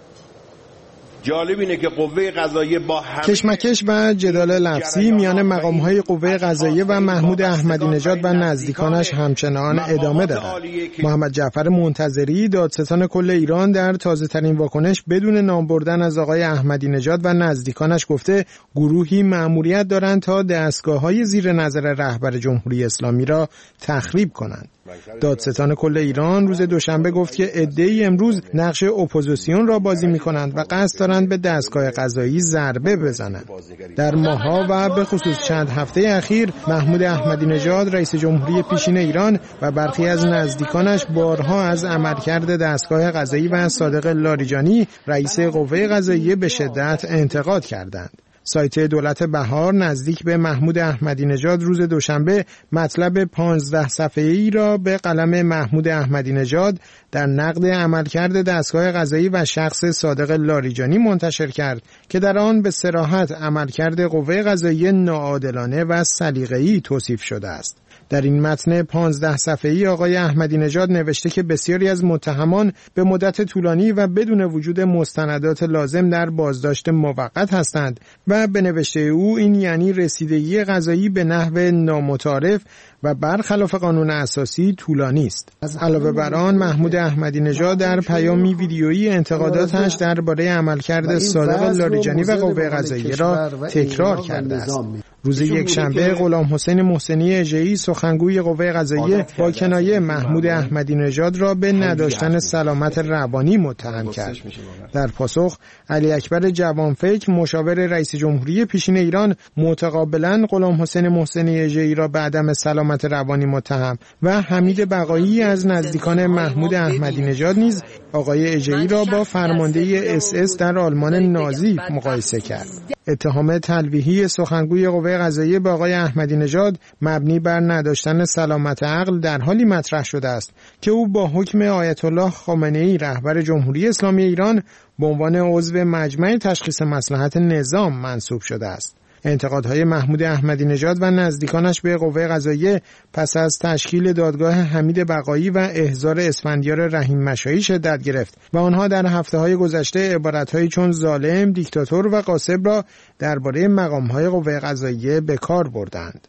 جالب اینه که قوه قضاییه با کشمکش و جدال لفظی میان مقام‌های قوه قضاییه و محمود احمدی نژاد و نزدیکانش همچنان ادامه دارد. محمد جعفر منتظری، دادستان کل ایران، در تازه‌ترین واکنش بدون نام بردن از آقای احمدی نژاد و نزدیکانش گفته گروهی مأموریت دارند تا دستگاه‌های زیر نظر رهبر جمهوری اسلامی را تخریب کنند. دادستان کل ایران روز دوشنبه گفت که عده‌ای امروز نقش اپوزیسیون را بازی می‌کنند و قصد دارند به دستگاه قضایی ضربه بزنند. در ماه‌ها و به خصوص چند هفته اخیر محمود احمدی نژاد رئیس جمهوری پیشین ایران و برخی از نزدیکانش بارها از عملکرد دستگاه قضایی و صادق لاریجانی رئیس قوه قضاییه به شدت انتقاد کردند. سایت دولت بهار نزدیک به محمود احمدی نژاد روز دوشنبه مطلب 15 صفحه‌ای را به قلم محمود احمدی نژاد در نقد عملکرد دستگاه قضایی و شخص صادق لاریجانی منتشر کرد که در آن به صراحت عملکرد قوه قضاییه ناعادلانه و سلیقه‌ای توصیف شده است. در این متن 15 صفحه‌ای آقای احمدی نژاد نوشته که بسیاری از متهمان به مدت طولانی و بدون وجود مستندات لازم در بازداشت موقت هستند و به نوشته او این یعنی رسیدگی قضایی به نحو نامتعارف و برخلاف قانون اساسی طولانی است. علاوه بر آن محمود احمدی نژاد در پیامی ویدیویی انتقاداتش درباره عملکرد صادق لاریجانی و قوه قضاییه را تکرار کرده است. روز یکشنبه غلام حسین محسنی اژه‌ای سخنگوی قوه قضاییه با کنایه محمود احمدی نژاد را به نداشتن سلامت روانی متهم کرد. در پاسخ علی اکبر جوانفکر مشاور رئیس جمهوری پیشین ایران متقابلا غلام حسین محسنی اژه‌ای را به عدم سلامت روانی متهم و حمید بقایی از نزدیکان محمود احمدی نژاد نیز آقای اژه‌ای را با فرمانده SS در آلمان نازی مقایسه کرد. اتهام تلویحی سخنگوی قوه قضاییه به آقای احمدی نژاد مبنی بر نداشتن سلامت عقل در حالی مطرح شده است که او با حکم آیت الله خامنه‌ای رهبر جمهوری اسلامی ایران به عنوان عضو مجمع تشخیص مصلحت نظام منصوب شده است. انتقادهای محمود احمدی نژاد و نزدیکانش به قوه قضاییه پس از تشکیل دادگاه حمید بقایی و احضار اسفندیار رحیم مشایی شدت گرفت و آنها در هفته‌های گذشته عبارت‌هایی چون ظالم، دیکتاتور و غاصب را درباره مقام‌های قوه قضاییه به کار بردند.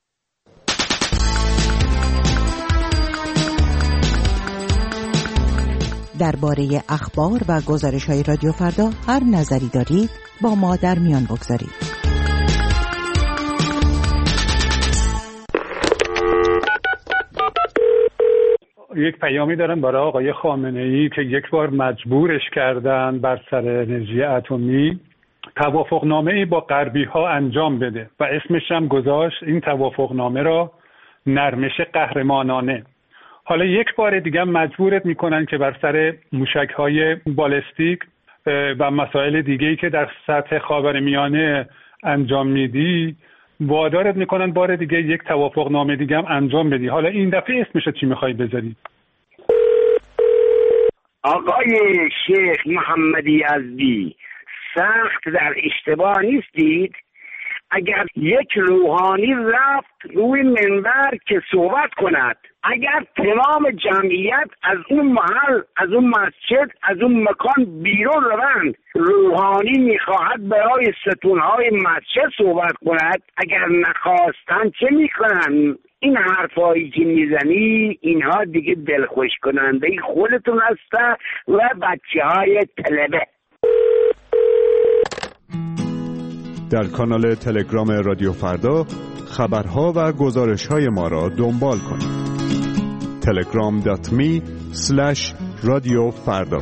درباره اخبار و گزارش‌های رادیو فردا هر نظری دارید با ما در میان بگذارید. یک پیامی دارم برای آقای خامنه‌ای که یک بار مجبورش کردن بر سر انرژی اتمی توافقنامه‌ای با غربی‌ها انجام بده و اسمش هم گذاشت این توافقنامه را نرمش قهرمانانه. حالا یک بار دیگه مجبورت میکنن که بر سر موشک‌های بالستیک و مسائل دیگه‌ای که در سطح خاورمیانه انجام میدی وادارت میکنن بار دیگه یک توافق نامه دیگه هم انجام بدی. حالا این دفعه اسمش چی میخوای بذاری؟ آقای شیخ محمدی یزدی، سخت در اشتباه نیستید؟ اگر یک روحانی رفت روی منبر که صحبت کند، اگر تمام جمعیت از اون محل، از اون مسجد، از اون مکان بیرون روند، روحانی میخواهد برای ستونهای مسجد صحبت کند، اگر نخواستن چه میکنن؟ این حرفایی که میزنی اینها دیگه دلخوش کننده خودتون هسته و بچه های طلبه. در کانال تلگرام رادیو فردا خبرها و گزارش‌های ما را دنبال کنید. telegram.me/radiofarda.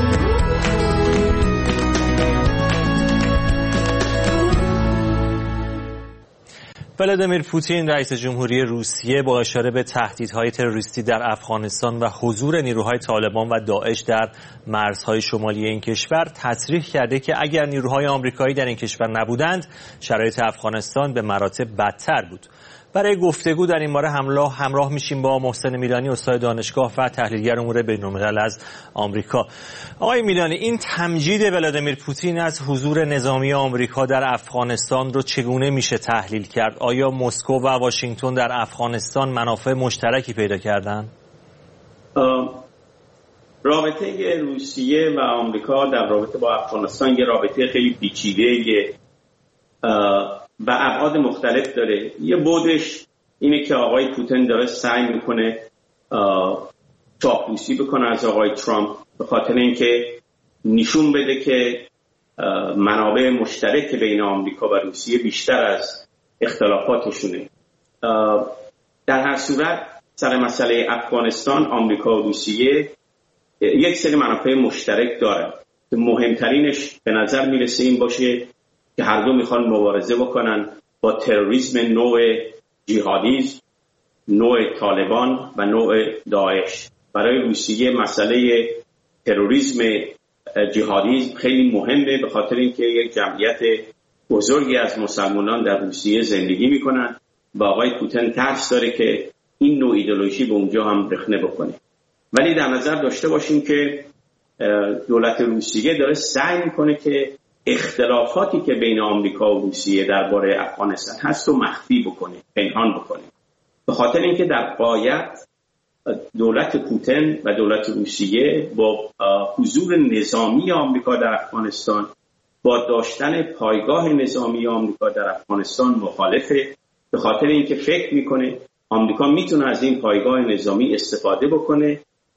ولادیمیر پوتین رئیس جمهوری روسیه با اشاره به تهدیدهای تروریستی در افغانستان و حضور نیروهای طالبان و داعش در مرزهای شمالی این کشور تصریح کرده که اگر نیروهای آمریکایی در این کشور نبودند شرایط افغانستان به مراتب بدتر بود. برای گفتگو در این باره همراه میشیم با محسن میلانی، استاد دانشگاه و تحلیلگر امور بین‌الملل از آمریکا. آقای میلانی، این تمجید ولادیمیر پوتین از حضور نظامی آمریکا در افغانستان رو چگونه میشه تحلیل کرد؟ آیا مسکو و واشنگتن در افغانستان منافع مشترکی پیدا کردن؟ رابطه روسیه و آمریکا در رابطه با افغانستان یه رابطه خیلی پیچیده و ابعاد مختلف داره. یه بودش اینه که آقای پوتین داره سعی میکنه چاپلوسی بکنه از آقای ترامپ به خاطر اینکه نشون بده که منابع مشترک بین آمریکا و روسیه بیشتر از اختلافاتشونه. در هر صورت سر مسئله افغانستان آمریکا و روسیه یک سری منافع مشترک دارن. مهمترینش به نظر میرسه این باشه که هر دو میخوان مبارزه بکنن با تروریسم نوع جهادیسم، نوع طالبان و نوع داعش. برای روسیه مسئله تروریسم جهادیسم خیلی مهمه به خاطر اینکه یک جمعیت بزرگی از مسلمانان در روسیه زندگی میکنن و آقای پوتین ترس داره که این نوع ایدئولوژی به اونجا هم رخنه بکنه. ولی در نظر داشته باشیم که دولت روسیه داره سعی میکنه که اختلافاتی که بین آمریکا و روسیه درباره افغانستان هست رو مخفی بکنه، پنهان بکنه. به خاطر اینکه در غایت دولت پوتین و دولت روسیه با حضور نظامی آمریکا در افغانستان، با داشتن پایگاه نظامی آمریکا در افغانستان مخالفه. به خاطر اینکه فکر میکنه آمریکا میتونه از این پایگاه نظامی استفاده بکنه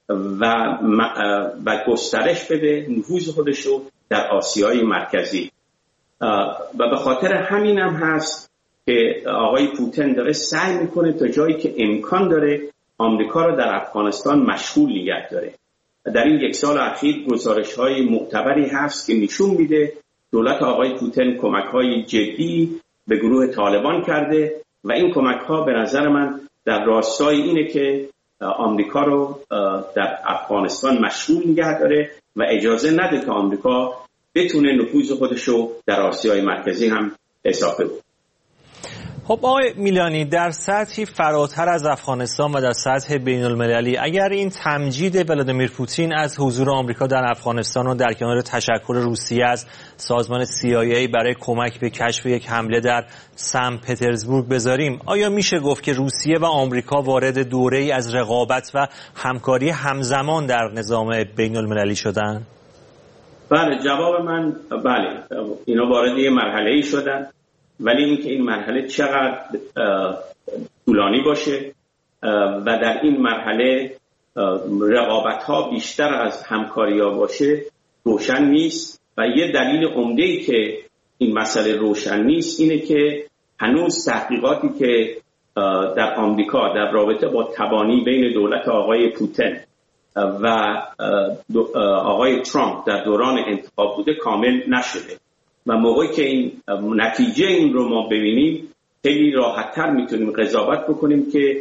و گسترش بده نفوذ خودش رو در آسیای مرکزی. و به خاطر همین هم هست که آقای پوتین داره سعی میکنه تا جایی که امکان داره آمریکا رو در افغانستان مشغول نگه داره. در این یک سال اخیر گزارش‌های معتبری هست که نشون میده دولت آقای پوتین کمک‌های جدی به گروه طالبان کرده و این کمک‌ها به نظر من در راستای اینه که آمریکا رو در افغانستان مشغول نگه داره و اجازه نده که آمریکا بتونه نفوذ خودش رو در آسیای مرکزی هم اضافه کنه. خب آقای میلانی، در سطحی فراتر از افغانستان و در سطح بین المللی اگر این تمجید ولادیمیر پوتین از حضور آمریکا در افغانستان و در کنار تشکر روسیه از سازمان CIA برای کمک به کشف یک حمله در سن پترزبورگ بذاریم، آیا میشه گفت که روسیه و آمریکا وارد دوره‌ای از رقابت و همکاری همزمان در نظام بین المللی شدن؟ بله، جواب من بله، اینا وارد یه مرحله‌ای شدن، ولی اینکه این مرحله چقدر طولانی باشه و در این مرحله رقابت‌ها بیشتر از همکاری‌ها باشه روشن نیست. و یه دلیل عمده‌ای که این مسئله روشن نیست اینه که هنوز تحقیقاتی که در آمریکا در رابطه با تبانی بین دولت آقای پوتین و آقای ترامپ در دوران انتخاب بوده کامل نشده و موقعی که این نتیجه این رو ما ببینیم خیلی راحت‌تر میتونیم قضاوت بکنیم که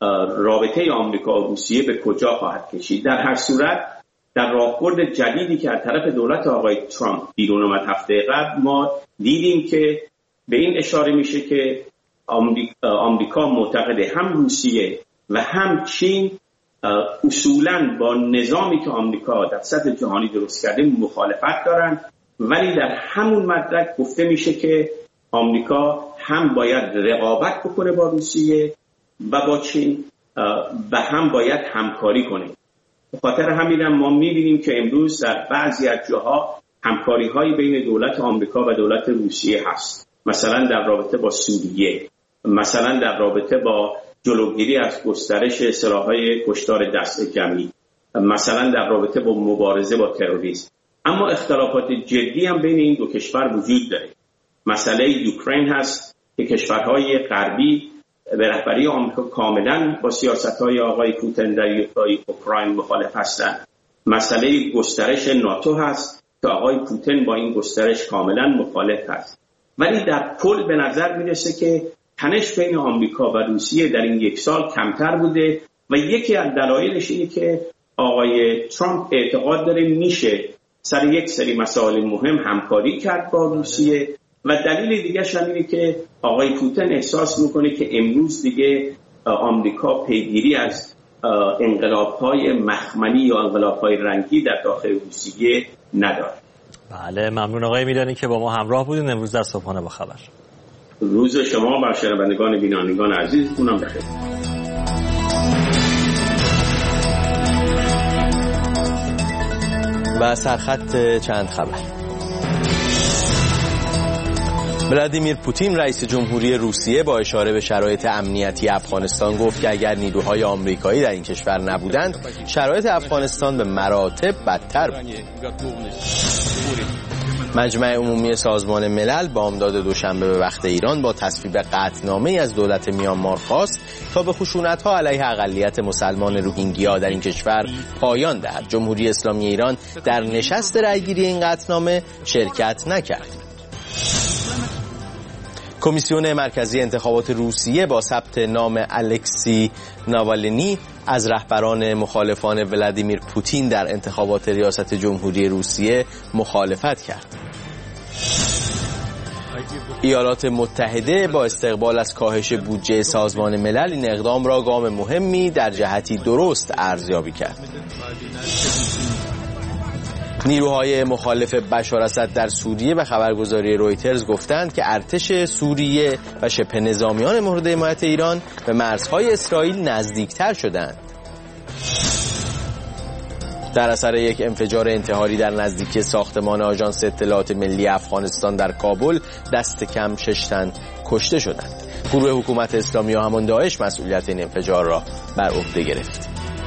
رابطه آمریکا و روسیه به کجا خواهد کشید. در هر صورت در راهبرد جدیدی که از طرف دولت آقای ترامپ بیرون آمد هفته قبل، ما دیدیم که به این اشاره میشه که آمریکا معتقده هم روسیه و هم چین اصولاً با نظامی که آمریکا در سطح جهانی درست کرده مخالفت دارند، ولی در همون مدرک گفته میشه که آمریکا هم باید رقابت بکنه با روسیه و با چین و هم باید همکاری کنه. به خاطر همین ما می‌بینیم که امروز در بعضی از جاها همکاری‌های بین دولت آمریکا و دولت روسیه هست، مثلا در رابطه با سوریه، مثلا در رابطه با جلوگیری از گسترش سلاح‌های کشتار دست جمعی، مثلا در رابطه با مبارزه با تروریسم. اما اختلافات جدی هم بین این دو کشور وجود داره. مسئله اوکراین هست که کشورهای غربی به رهبری آمریکا کاملا با سیاست‌های آقای پوتین در اوکراین مخالف هستند. مسئله گسترش ناتو هست که آقای پوتین با این گسترش کاملا مخالف هست. ولی در کل به نظر میرسه که تنش بین آمریکا و روسیه در این یک سال کمتر بوده و یکی از دلایلش اینه که آقای ترامپ اعتقاد داره میشه سر یک سری مسائل مهم همکاری کرد با روسیه و دلیل دیگه‌ش هم اینه که آقای پوتین احساس میکنه که امروز دیگه آمریکا پیگیری از انقلاب‌های مخملی یا انقلاب‌های رنگی در داخل روسیه نداره. بله، ممنون آقای میدانی که با ما همراه بودین امروز در صبحانه با خبر. روز شما و شنوندگان بینندگان عزیزتونم بخیر. و سرخط چند خبر. ولادیمیر پوتین رئیس جمهوری روسیه با اشاره به شرایط امنیتی افغانستان گفت که اگر نیروهای آمریکایی در این کشور نبودند شرایط افغانستان به مراتب بدتر بود. مجمع عمومی سازمان ملل بامداد دوشنبه به وقت ایران با تصویب قطعنامه‌ای از دولت میانمار خواست تا به خشونت‌ها علیه اقلیت مسلمان روهینگیا در این کشور پایان دهد. جمهوری اسلامی ایران در نشست رأیگیری این قطعنامه شرکت نکرد. کمیسیون مرکزی انتخابات روسیه با ثبت نام الکسی ناوالنی از رهبران مخالفان ولادیمیر پوتین در انتخابات ریاست جمهوری روسیه مخالفت کرد. ایالات متحده با استقبال از کاهش بودجه سازمان ملل این اقدام را گام مهمی در جهتی درست ارزیابی کرد. نیروهای مخالف بشار اسد در سوریه به خبرگزاری رویترز گفتند که ارتش سوریه و شبه نظامیان مورد حمایت ایران به مرزهای اسرائیل نزدیکتر شدند. در اثر یک انفجار انتحاری در نزدیکی ساختمان آژانس اطلاعات ملی افغانستان در کابل دست کم 6 تن کشته شدند. گروه حکومت اسلامی و همان داعش مسئولیت این انفجار را بر عهده گرفت.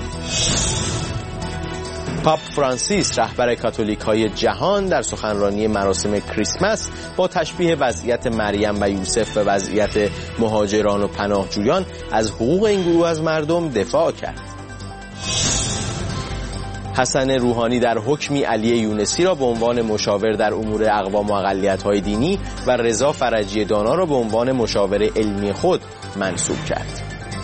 پاپ فرانسیس رهبر کاتولیک‌های جهان در سخنرانی مراسم کریسمس با تشبیه وضعیت مریم و یوسف به وضعیت مهاجران و پناهجویان از حقوق این گروه از مردم دفاع کرد. حسن روحانی در حکمی علی یونسی را به عنوان مشاور در امور اقوام و اقلیت‌های دینی و رضا فرجی دانا را به عنوان مشاور علمی خود منصوب کرد.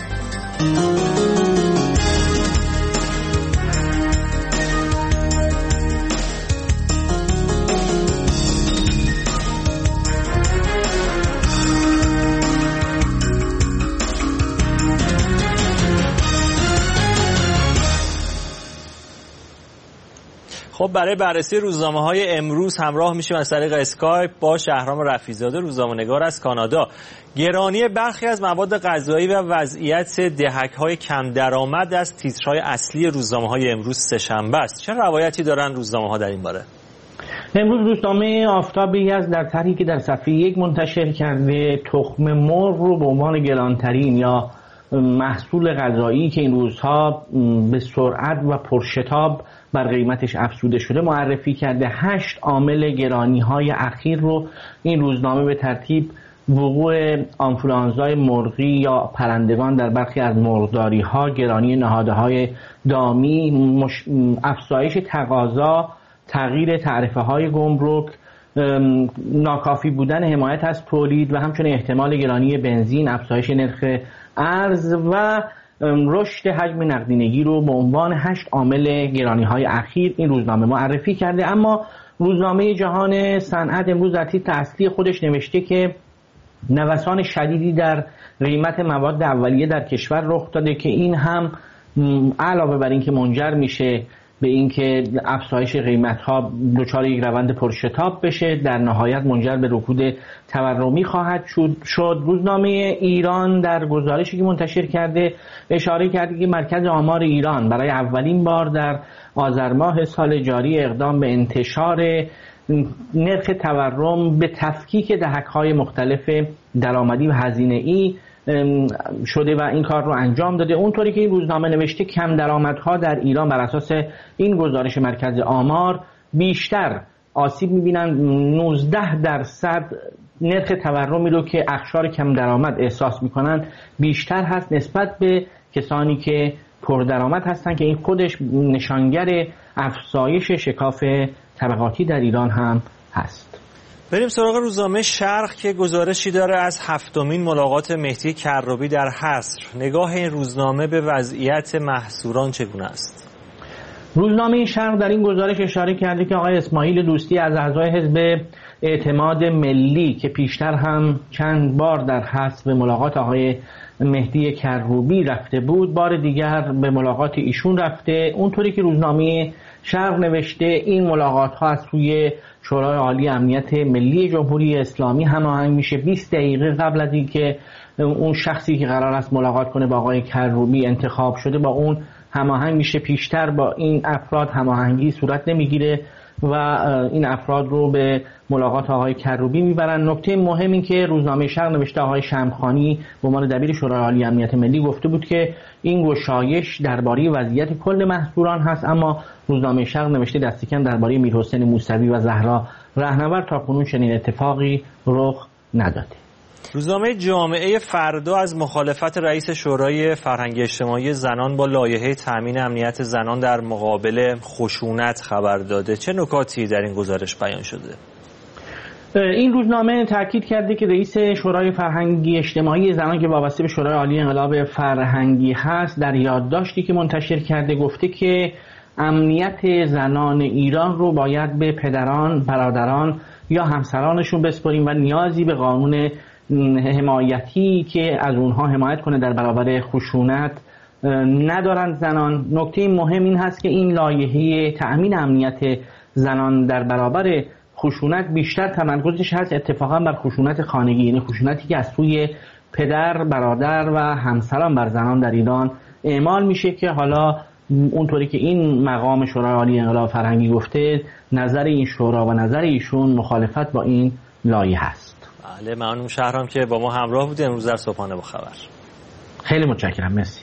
خب برای بررسی روزنامه‌های امروز همراه میشیم از طریق اسکایپ با شهرام رفیع‌زاده روزنامه‌نگار از کانادا. گرانی برخی از مواد غذایی و وضعیت دهک‌های کم درآمد از تیترهای اصلی روزنامه‌های امروز سه‌شنبه است. چه روایتی دارن روزنامه‌ها در این باره؟ امروز روزنامه آفتاب یزد در طرحی که در صفحه 1 منتشر کرده تخم مرغ رو به عنوان گرانترین یا محصول غذایی که این روزها به سرعت و پرشتاب بر قیمتش افزوده شده معرفی کرده. 8 عامل گرانی‌های اخیر رو این روزنامه به ترتیب وقوع آنفولانزای مرغی یا پرندگان در برخی از مرغداری‌ها، گرانی نهادهای دامی، افزایش تقاضا، تغییر تعرفه‌های گمرک، ناکافی بودن حمایت از تولید و همچنین احتمال گرانی بنزین، افزایش نرخ ارز و رشد حجم نقدینگی رو به عنوان 8 عامل گرانی‌های اخیر این روزنامه معرفی کرده. اما روزنامه جهان صنعت امروز در تیتر اصلی خودش نوشته که نوسان شدیدی در قیمت مواد اولیه در کشور رخ داده که این هم علاوه بر این که منجر میشه به اینکه افزایش قیمت‌ها دچار یک روند پرشتاب بشه، در نهایت منجر به رکود تورمی خواهد شد. روزنامه ایران در گزارشی که منتشر کرده اشاره کرده که مرکز آمار ایران برای اولین بار در آذر ماه سال جاری اقدام به انتشار نرخ تورم به تفکیک دهک‌های مختلف درآمدی و هزینه‌ای شده و این کار رو انجام داده. اونطوری که این روزنامه نوشته کم درآمدها در ایران بر اساس این گزارش مرکز آمار بیشتر آسیب می‌بینن. 19% نرخ تورمی رو که اقشار کم درآمد احساس می‌کنن بیشتر هست نسبت به کسانی که پردرآمد هستن که این خودش نشانگر افزایش شکاف طبقاتی در ایران هم هست. بریم سراغ روزنامه شرق که گزارشی داره از 7مین ملاقات مهدی کروبی در حصر. نگاه این روزنامه به وضعیت محصوران چگونه است؟ روزنامه شرق در این گزارش اشاره کرده که آقای اسماعیل دوستی از اعضای حزب اعتماد ملی که پیشتر هم چند بار در حصر به ملاقات آقای مهدی کروبی رفته بود، بار دیگر به ملاقات ایشون رفته. اونطوری که روزنامه شرق نوشته این ملاقات ها از سوی شورای عالی امنیت ملی جمهوری اسلامی هماهنگ میشه. 20 دقیقه قبل از اینکه اون شخصی که قرار است ملاقات کنه با آقای کروبی انتخاب شده با اون هماهنگ میشه. پیشتر با این افراد هماهنگی صورت نمیگیره و این افراد رو به ملاقات آقای کروبی میبرن. نکته مهم این که روزنامه شرق نوشته آقای شمخانی به عنوان دبیر شورای عالی امنیت ملی گفته بود که این گشایش درباره وضعیت کل محصوران هست، اما روزنامه شرق نوشته دست کم درباره میرحسین موسوی و زهرا رهنورد تاکنون چنین اتفاقی رخ نداده. روزنامه جامعه فردا از مخالفت رئیس شورای فرهنگ اجتماعی زنان با لایحه تامین امنیت زنان در مقابل خشونت خبر داده. چه نکاتی در این گزارش بیان شده؟ این روزنامه تاکید کرده که رئیس شورای فرهنگی اجتماعی زنان که وابسته به شورای عالی انقلاب فرهنگی هست در یادداشتی که منتشر کرده گفته که امنیت زنان ایران رو باید به پدران، برادران یا همسرانشون بسپاریم و نیازی به قانون حمایتی که از اونها حمایت کنه در برابر خشونت ندارند زنان. نکته مهم این هست که این لایحه تأمین امنیت زنان در برابر خشونت بیشتر تمرکزش هست اتفاقا بر خشونت خانگی، یعنی خشونتی که از سوی پدر، برادر و همسران بر زنان در ایران اعمال میشه که حالا اونطوری که این مقام شورای عالی انقلاب فرهنگی گفته نظر این شورا و نظر ایشون مخالفت با این لایحه هست. بله، ممنون شهرام که با ما همراه بودید امروز در صبحانه با خبر. خیلی متشکرم، مرسی.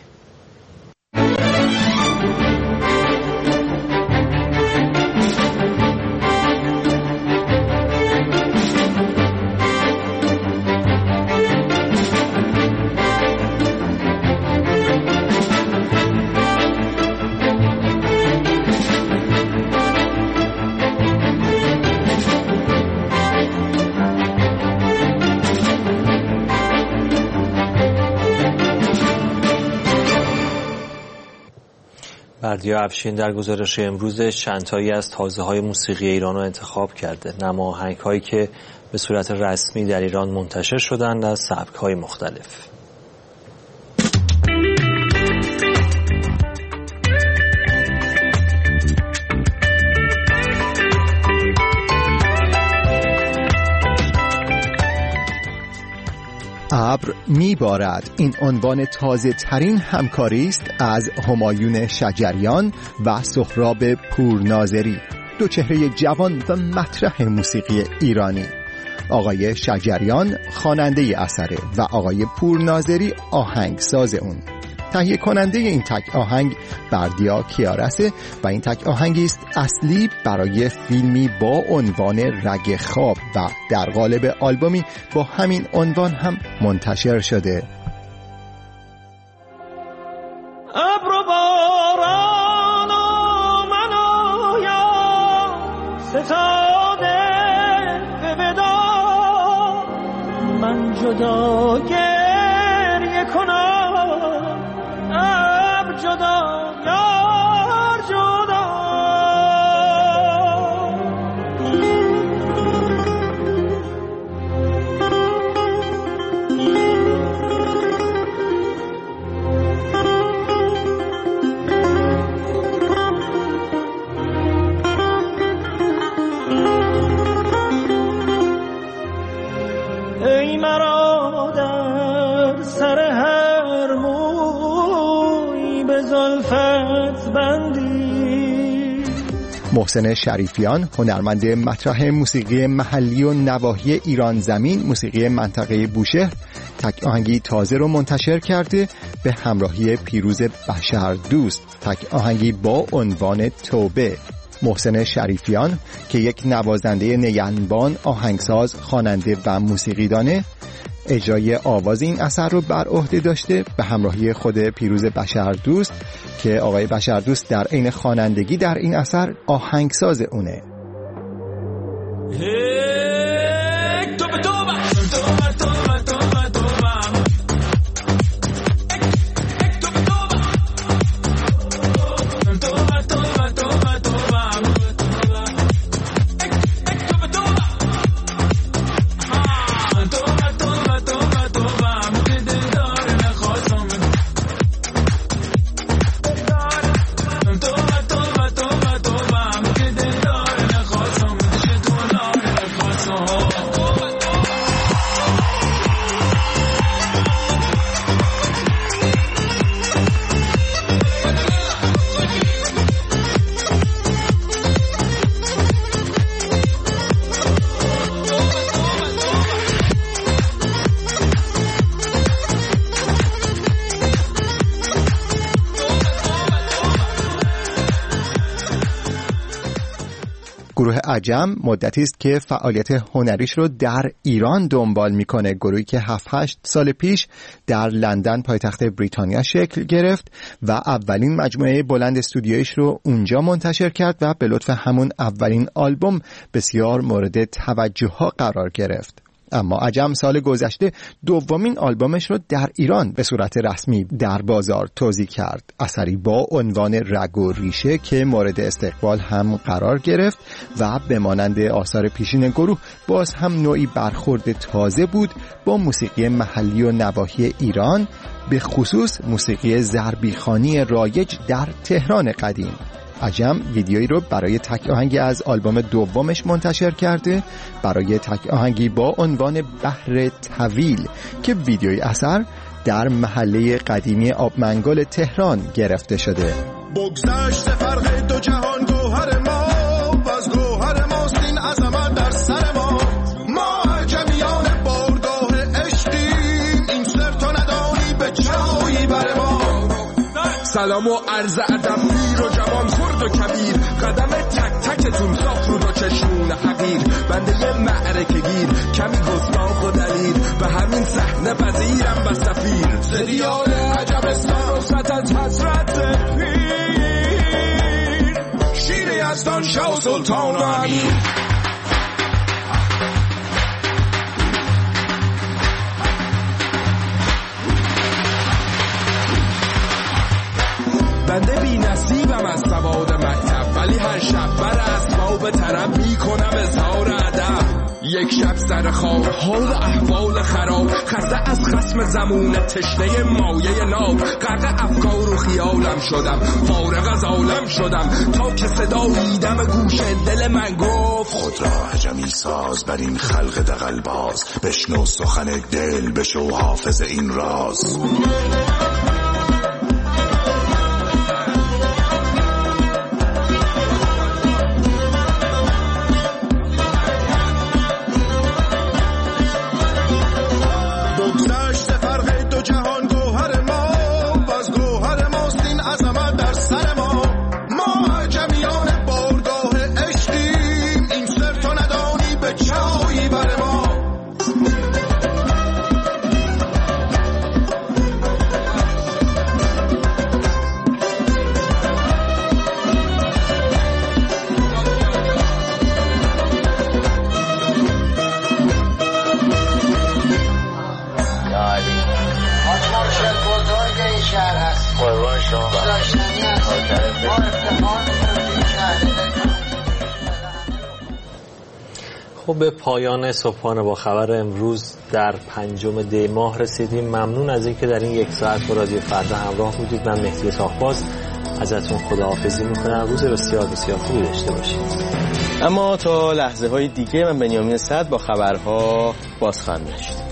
بردیا افشین در گزارش امروزش چندتایی از تازه‌های موسیقی ایران رو انتخاب کرده. نماهنگ‌هایی که به صورت رسمی در ایران منتشر شدند از سبک‌های مختلف. ابر میبارد این عنوان تازه ترین همکاری است از همایون شجریان و سهراب پورناظری، دو چهره جوان و مطرح موسیقی ایرانی. آقای شجریان خواننده اثره و آقای پورناظری آهنگساز اون. تهیه کننده این تک آهنگ بردیا کیارسه و این تک آهنگی است اصلی برای فیلمی با عنوان رگ خواب و در قالب آلبومی با همین عنوان هم منتشر شده. ابر و باران و من آیا ستاده به وداع، من جدا گریه کنم محسن شریفیان هنرمند مطرح موسیقی محلی و نواحی ایران زمین موسیقی منطقه بوشهر تک آهنگی تازه رو منتشر کرده به همراهی پیروز بشردوست، تک آهنگی با عنوان توبه. محسن شریفیان که یک نوازنده نگهبان، آهنگساز، خواننده و موسیقیدانه، اجرای آواز این اثر رو بر عهده داشته به همراهی خود پیروز بشردوست که آقای بشردوست در عین خوانندگی در این اثر آهنگساز اونه. گروه عجم مدتی است که فعالیت هنریش رو در ایران دنبال میکنه. گروهی که 7-8 سال پیش در لندن پایتخت بریتانیا شکل گرفت و اولین مجموعه بلند استودیویش رو اونجا منتشر کرد و به لطف همون اولین آلبوم بسیار مورد توجه ها قرار گرفت. اما عجم سال گذشته دومین آلبومش رو در ایران به صورت رسمی در بازار توزیع کرد، اثری با عنوان رگ و ریشه که مورد استقبال هم قرار گرفت و به مانند آثار پیشین گروه باز هم نوعی برخورد تازه بود با موسیقی محلی و نواحی ایران، به خصوص موسیقی ضربیخوانی رایج در تهران قدیم. عجم ویدیویی رو برای تک آهنگی از آلبوم دومش منتشر کرده، برای تک آهنگی با عنوان بحر طویل که ویدیوی اثر در محله قدیمی آبمنگل تهران گرفته شده. بگذشت فرق دو جهان گوهر ما و از گوهر ماست این عظمت در سر ما. ما عجمیان بارگاه عشقیم، این سر تو ندانی به چایی بر ما. سلام و عرض ادب پیر و جوان خرد و کبیر، قدم تک تکتون صاف رو چشمون حقیر. بنده یه معرکه گیر کمی گستاخ و دلیر، به همین صحنه پذیرم و سفیر. زدیار عجبستان رخصت از حضرت پیر، شیر یزدان شاه و سلطان و امیر. بنده بی نصیبم از سواد مکتب، ولی هر شب بر اسباب طرب میکنم اظهار ادب. یک شب سر خواب حال احوال خراب، خسته از خصم زمون تشنه مایه ناب. غرق افکار و خیالم شدم، فارغ از عالم شدم، تا که صدایی دم گوش دل من گفت خود را عجمی ساز بر این خلق دغل باز. بشنو سخن دل، بشو حافظ این راز. خب به پایان صبحانه با خبر امروز در 5 دی ماه رسیدیم. ممنون از اینکه در این یک ساعت با رادیو فردا همراه بودید. من مهدی طاهباز ازتون خداحافظی میکنم. روز بسیار بسیار خوبی داشته باشید. اما تا لحظه های دیگه من بنیامین صدر با خبرها باز خواهم گشت.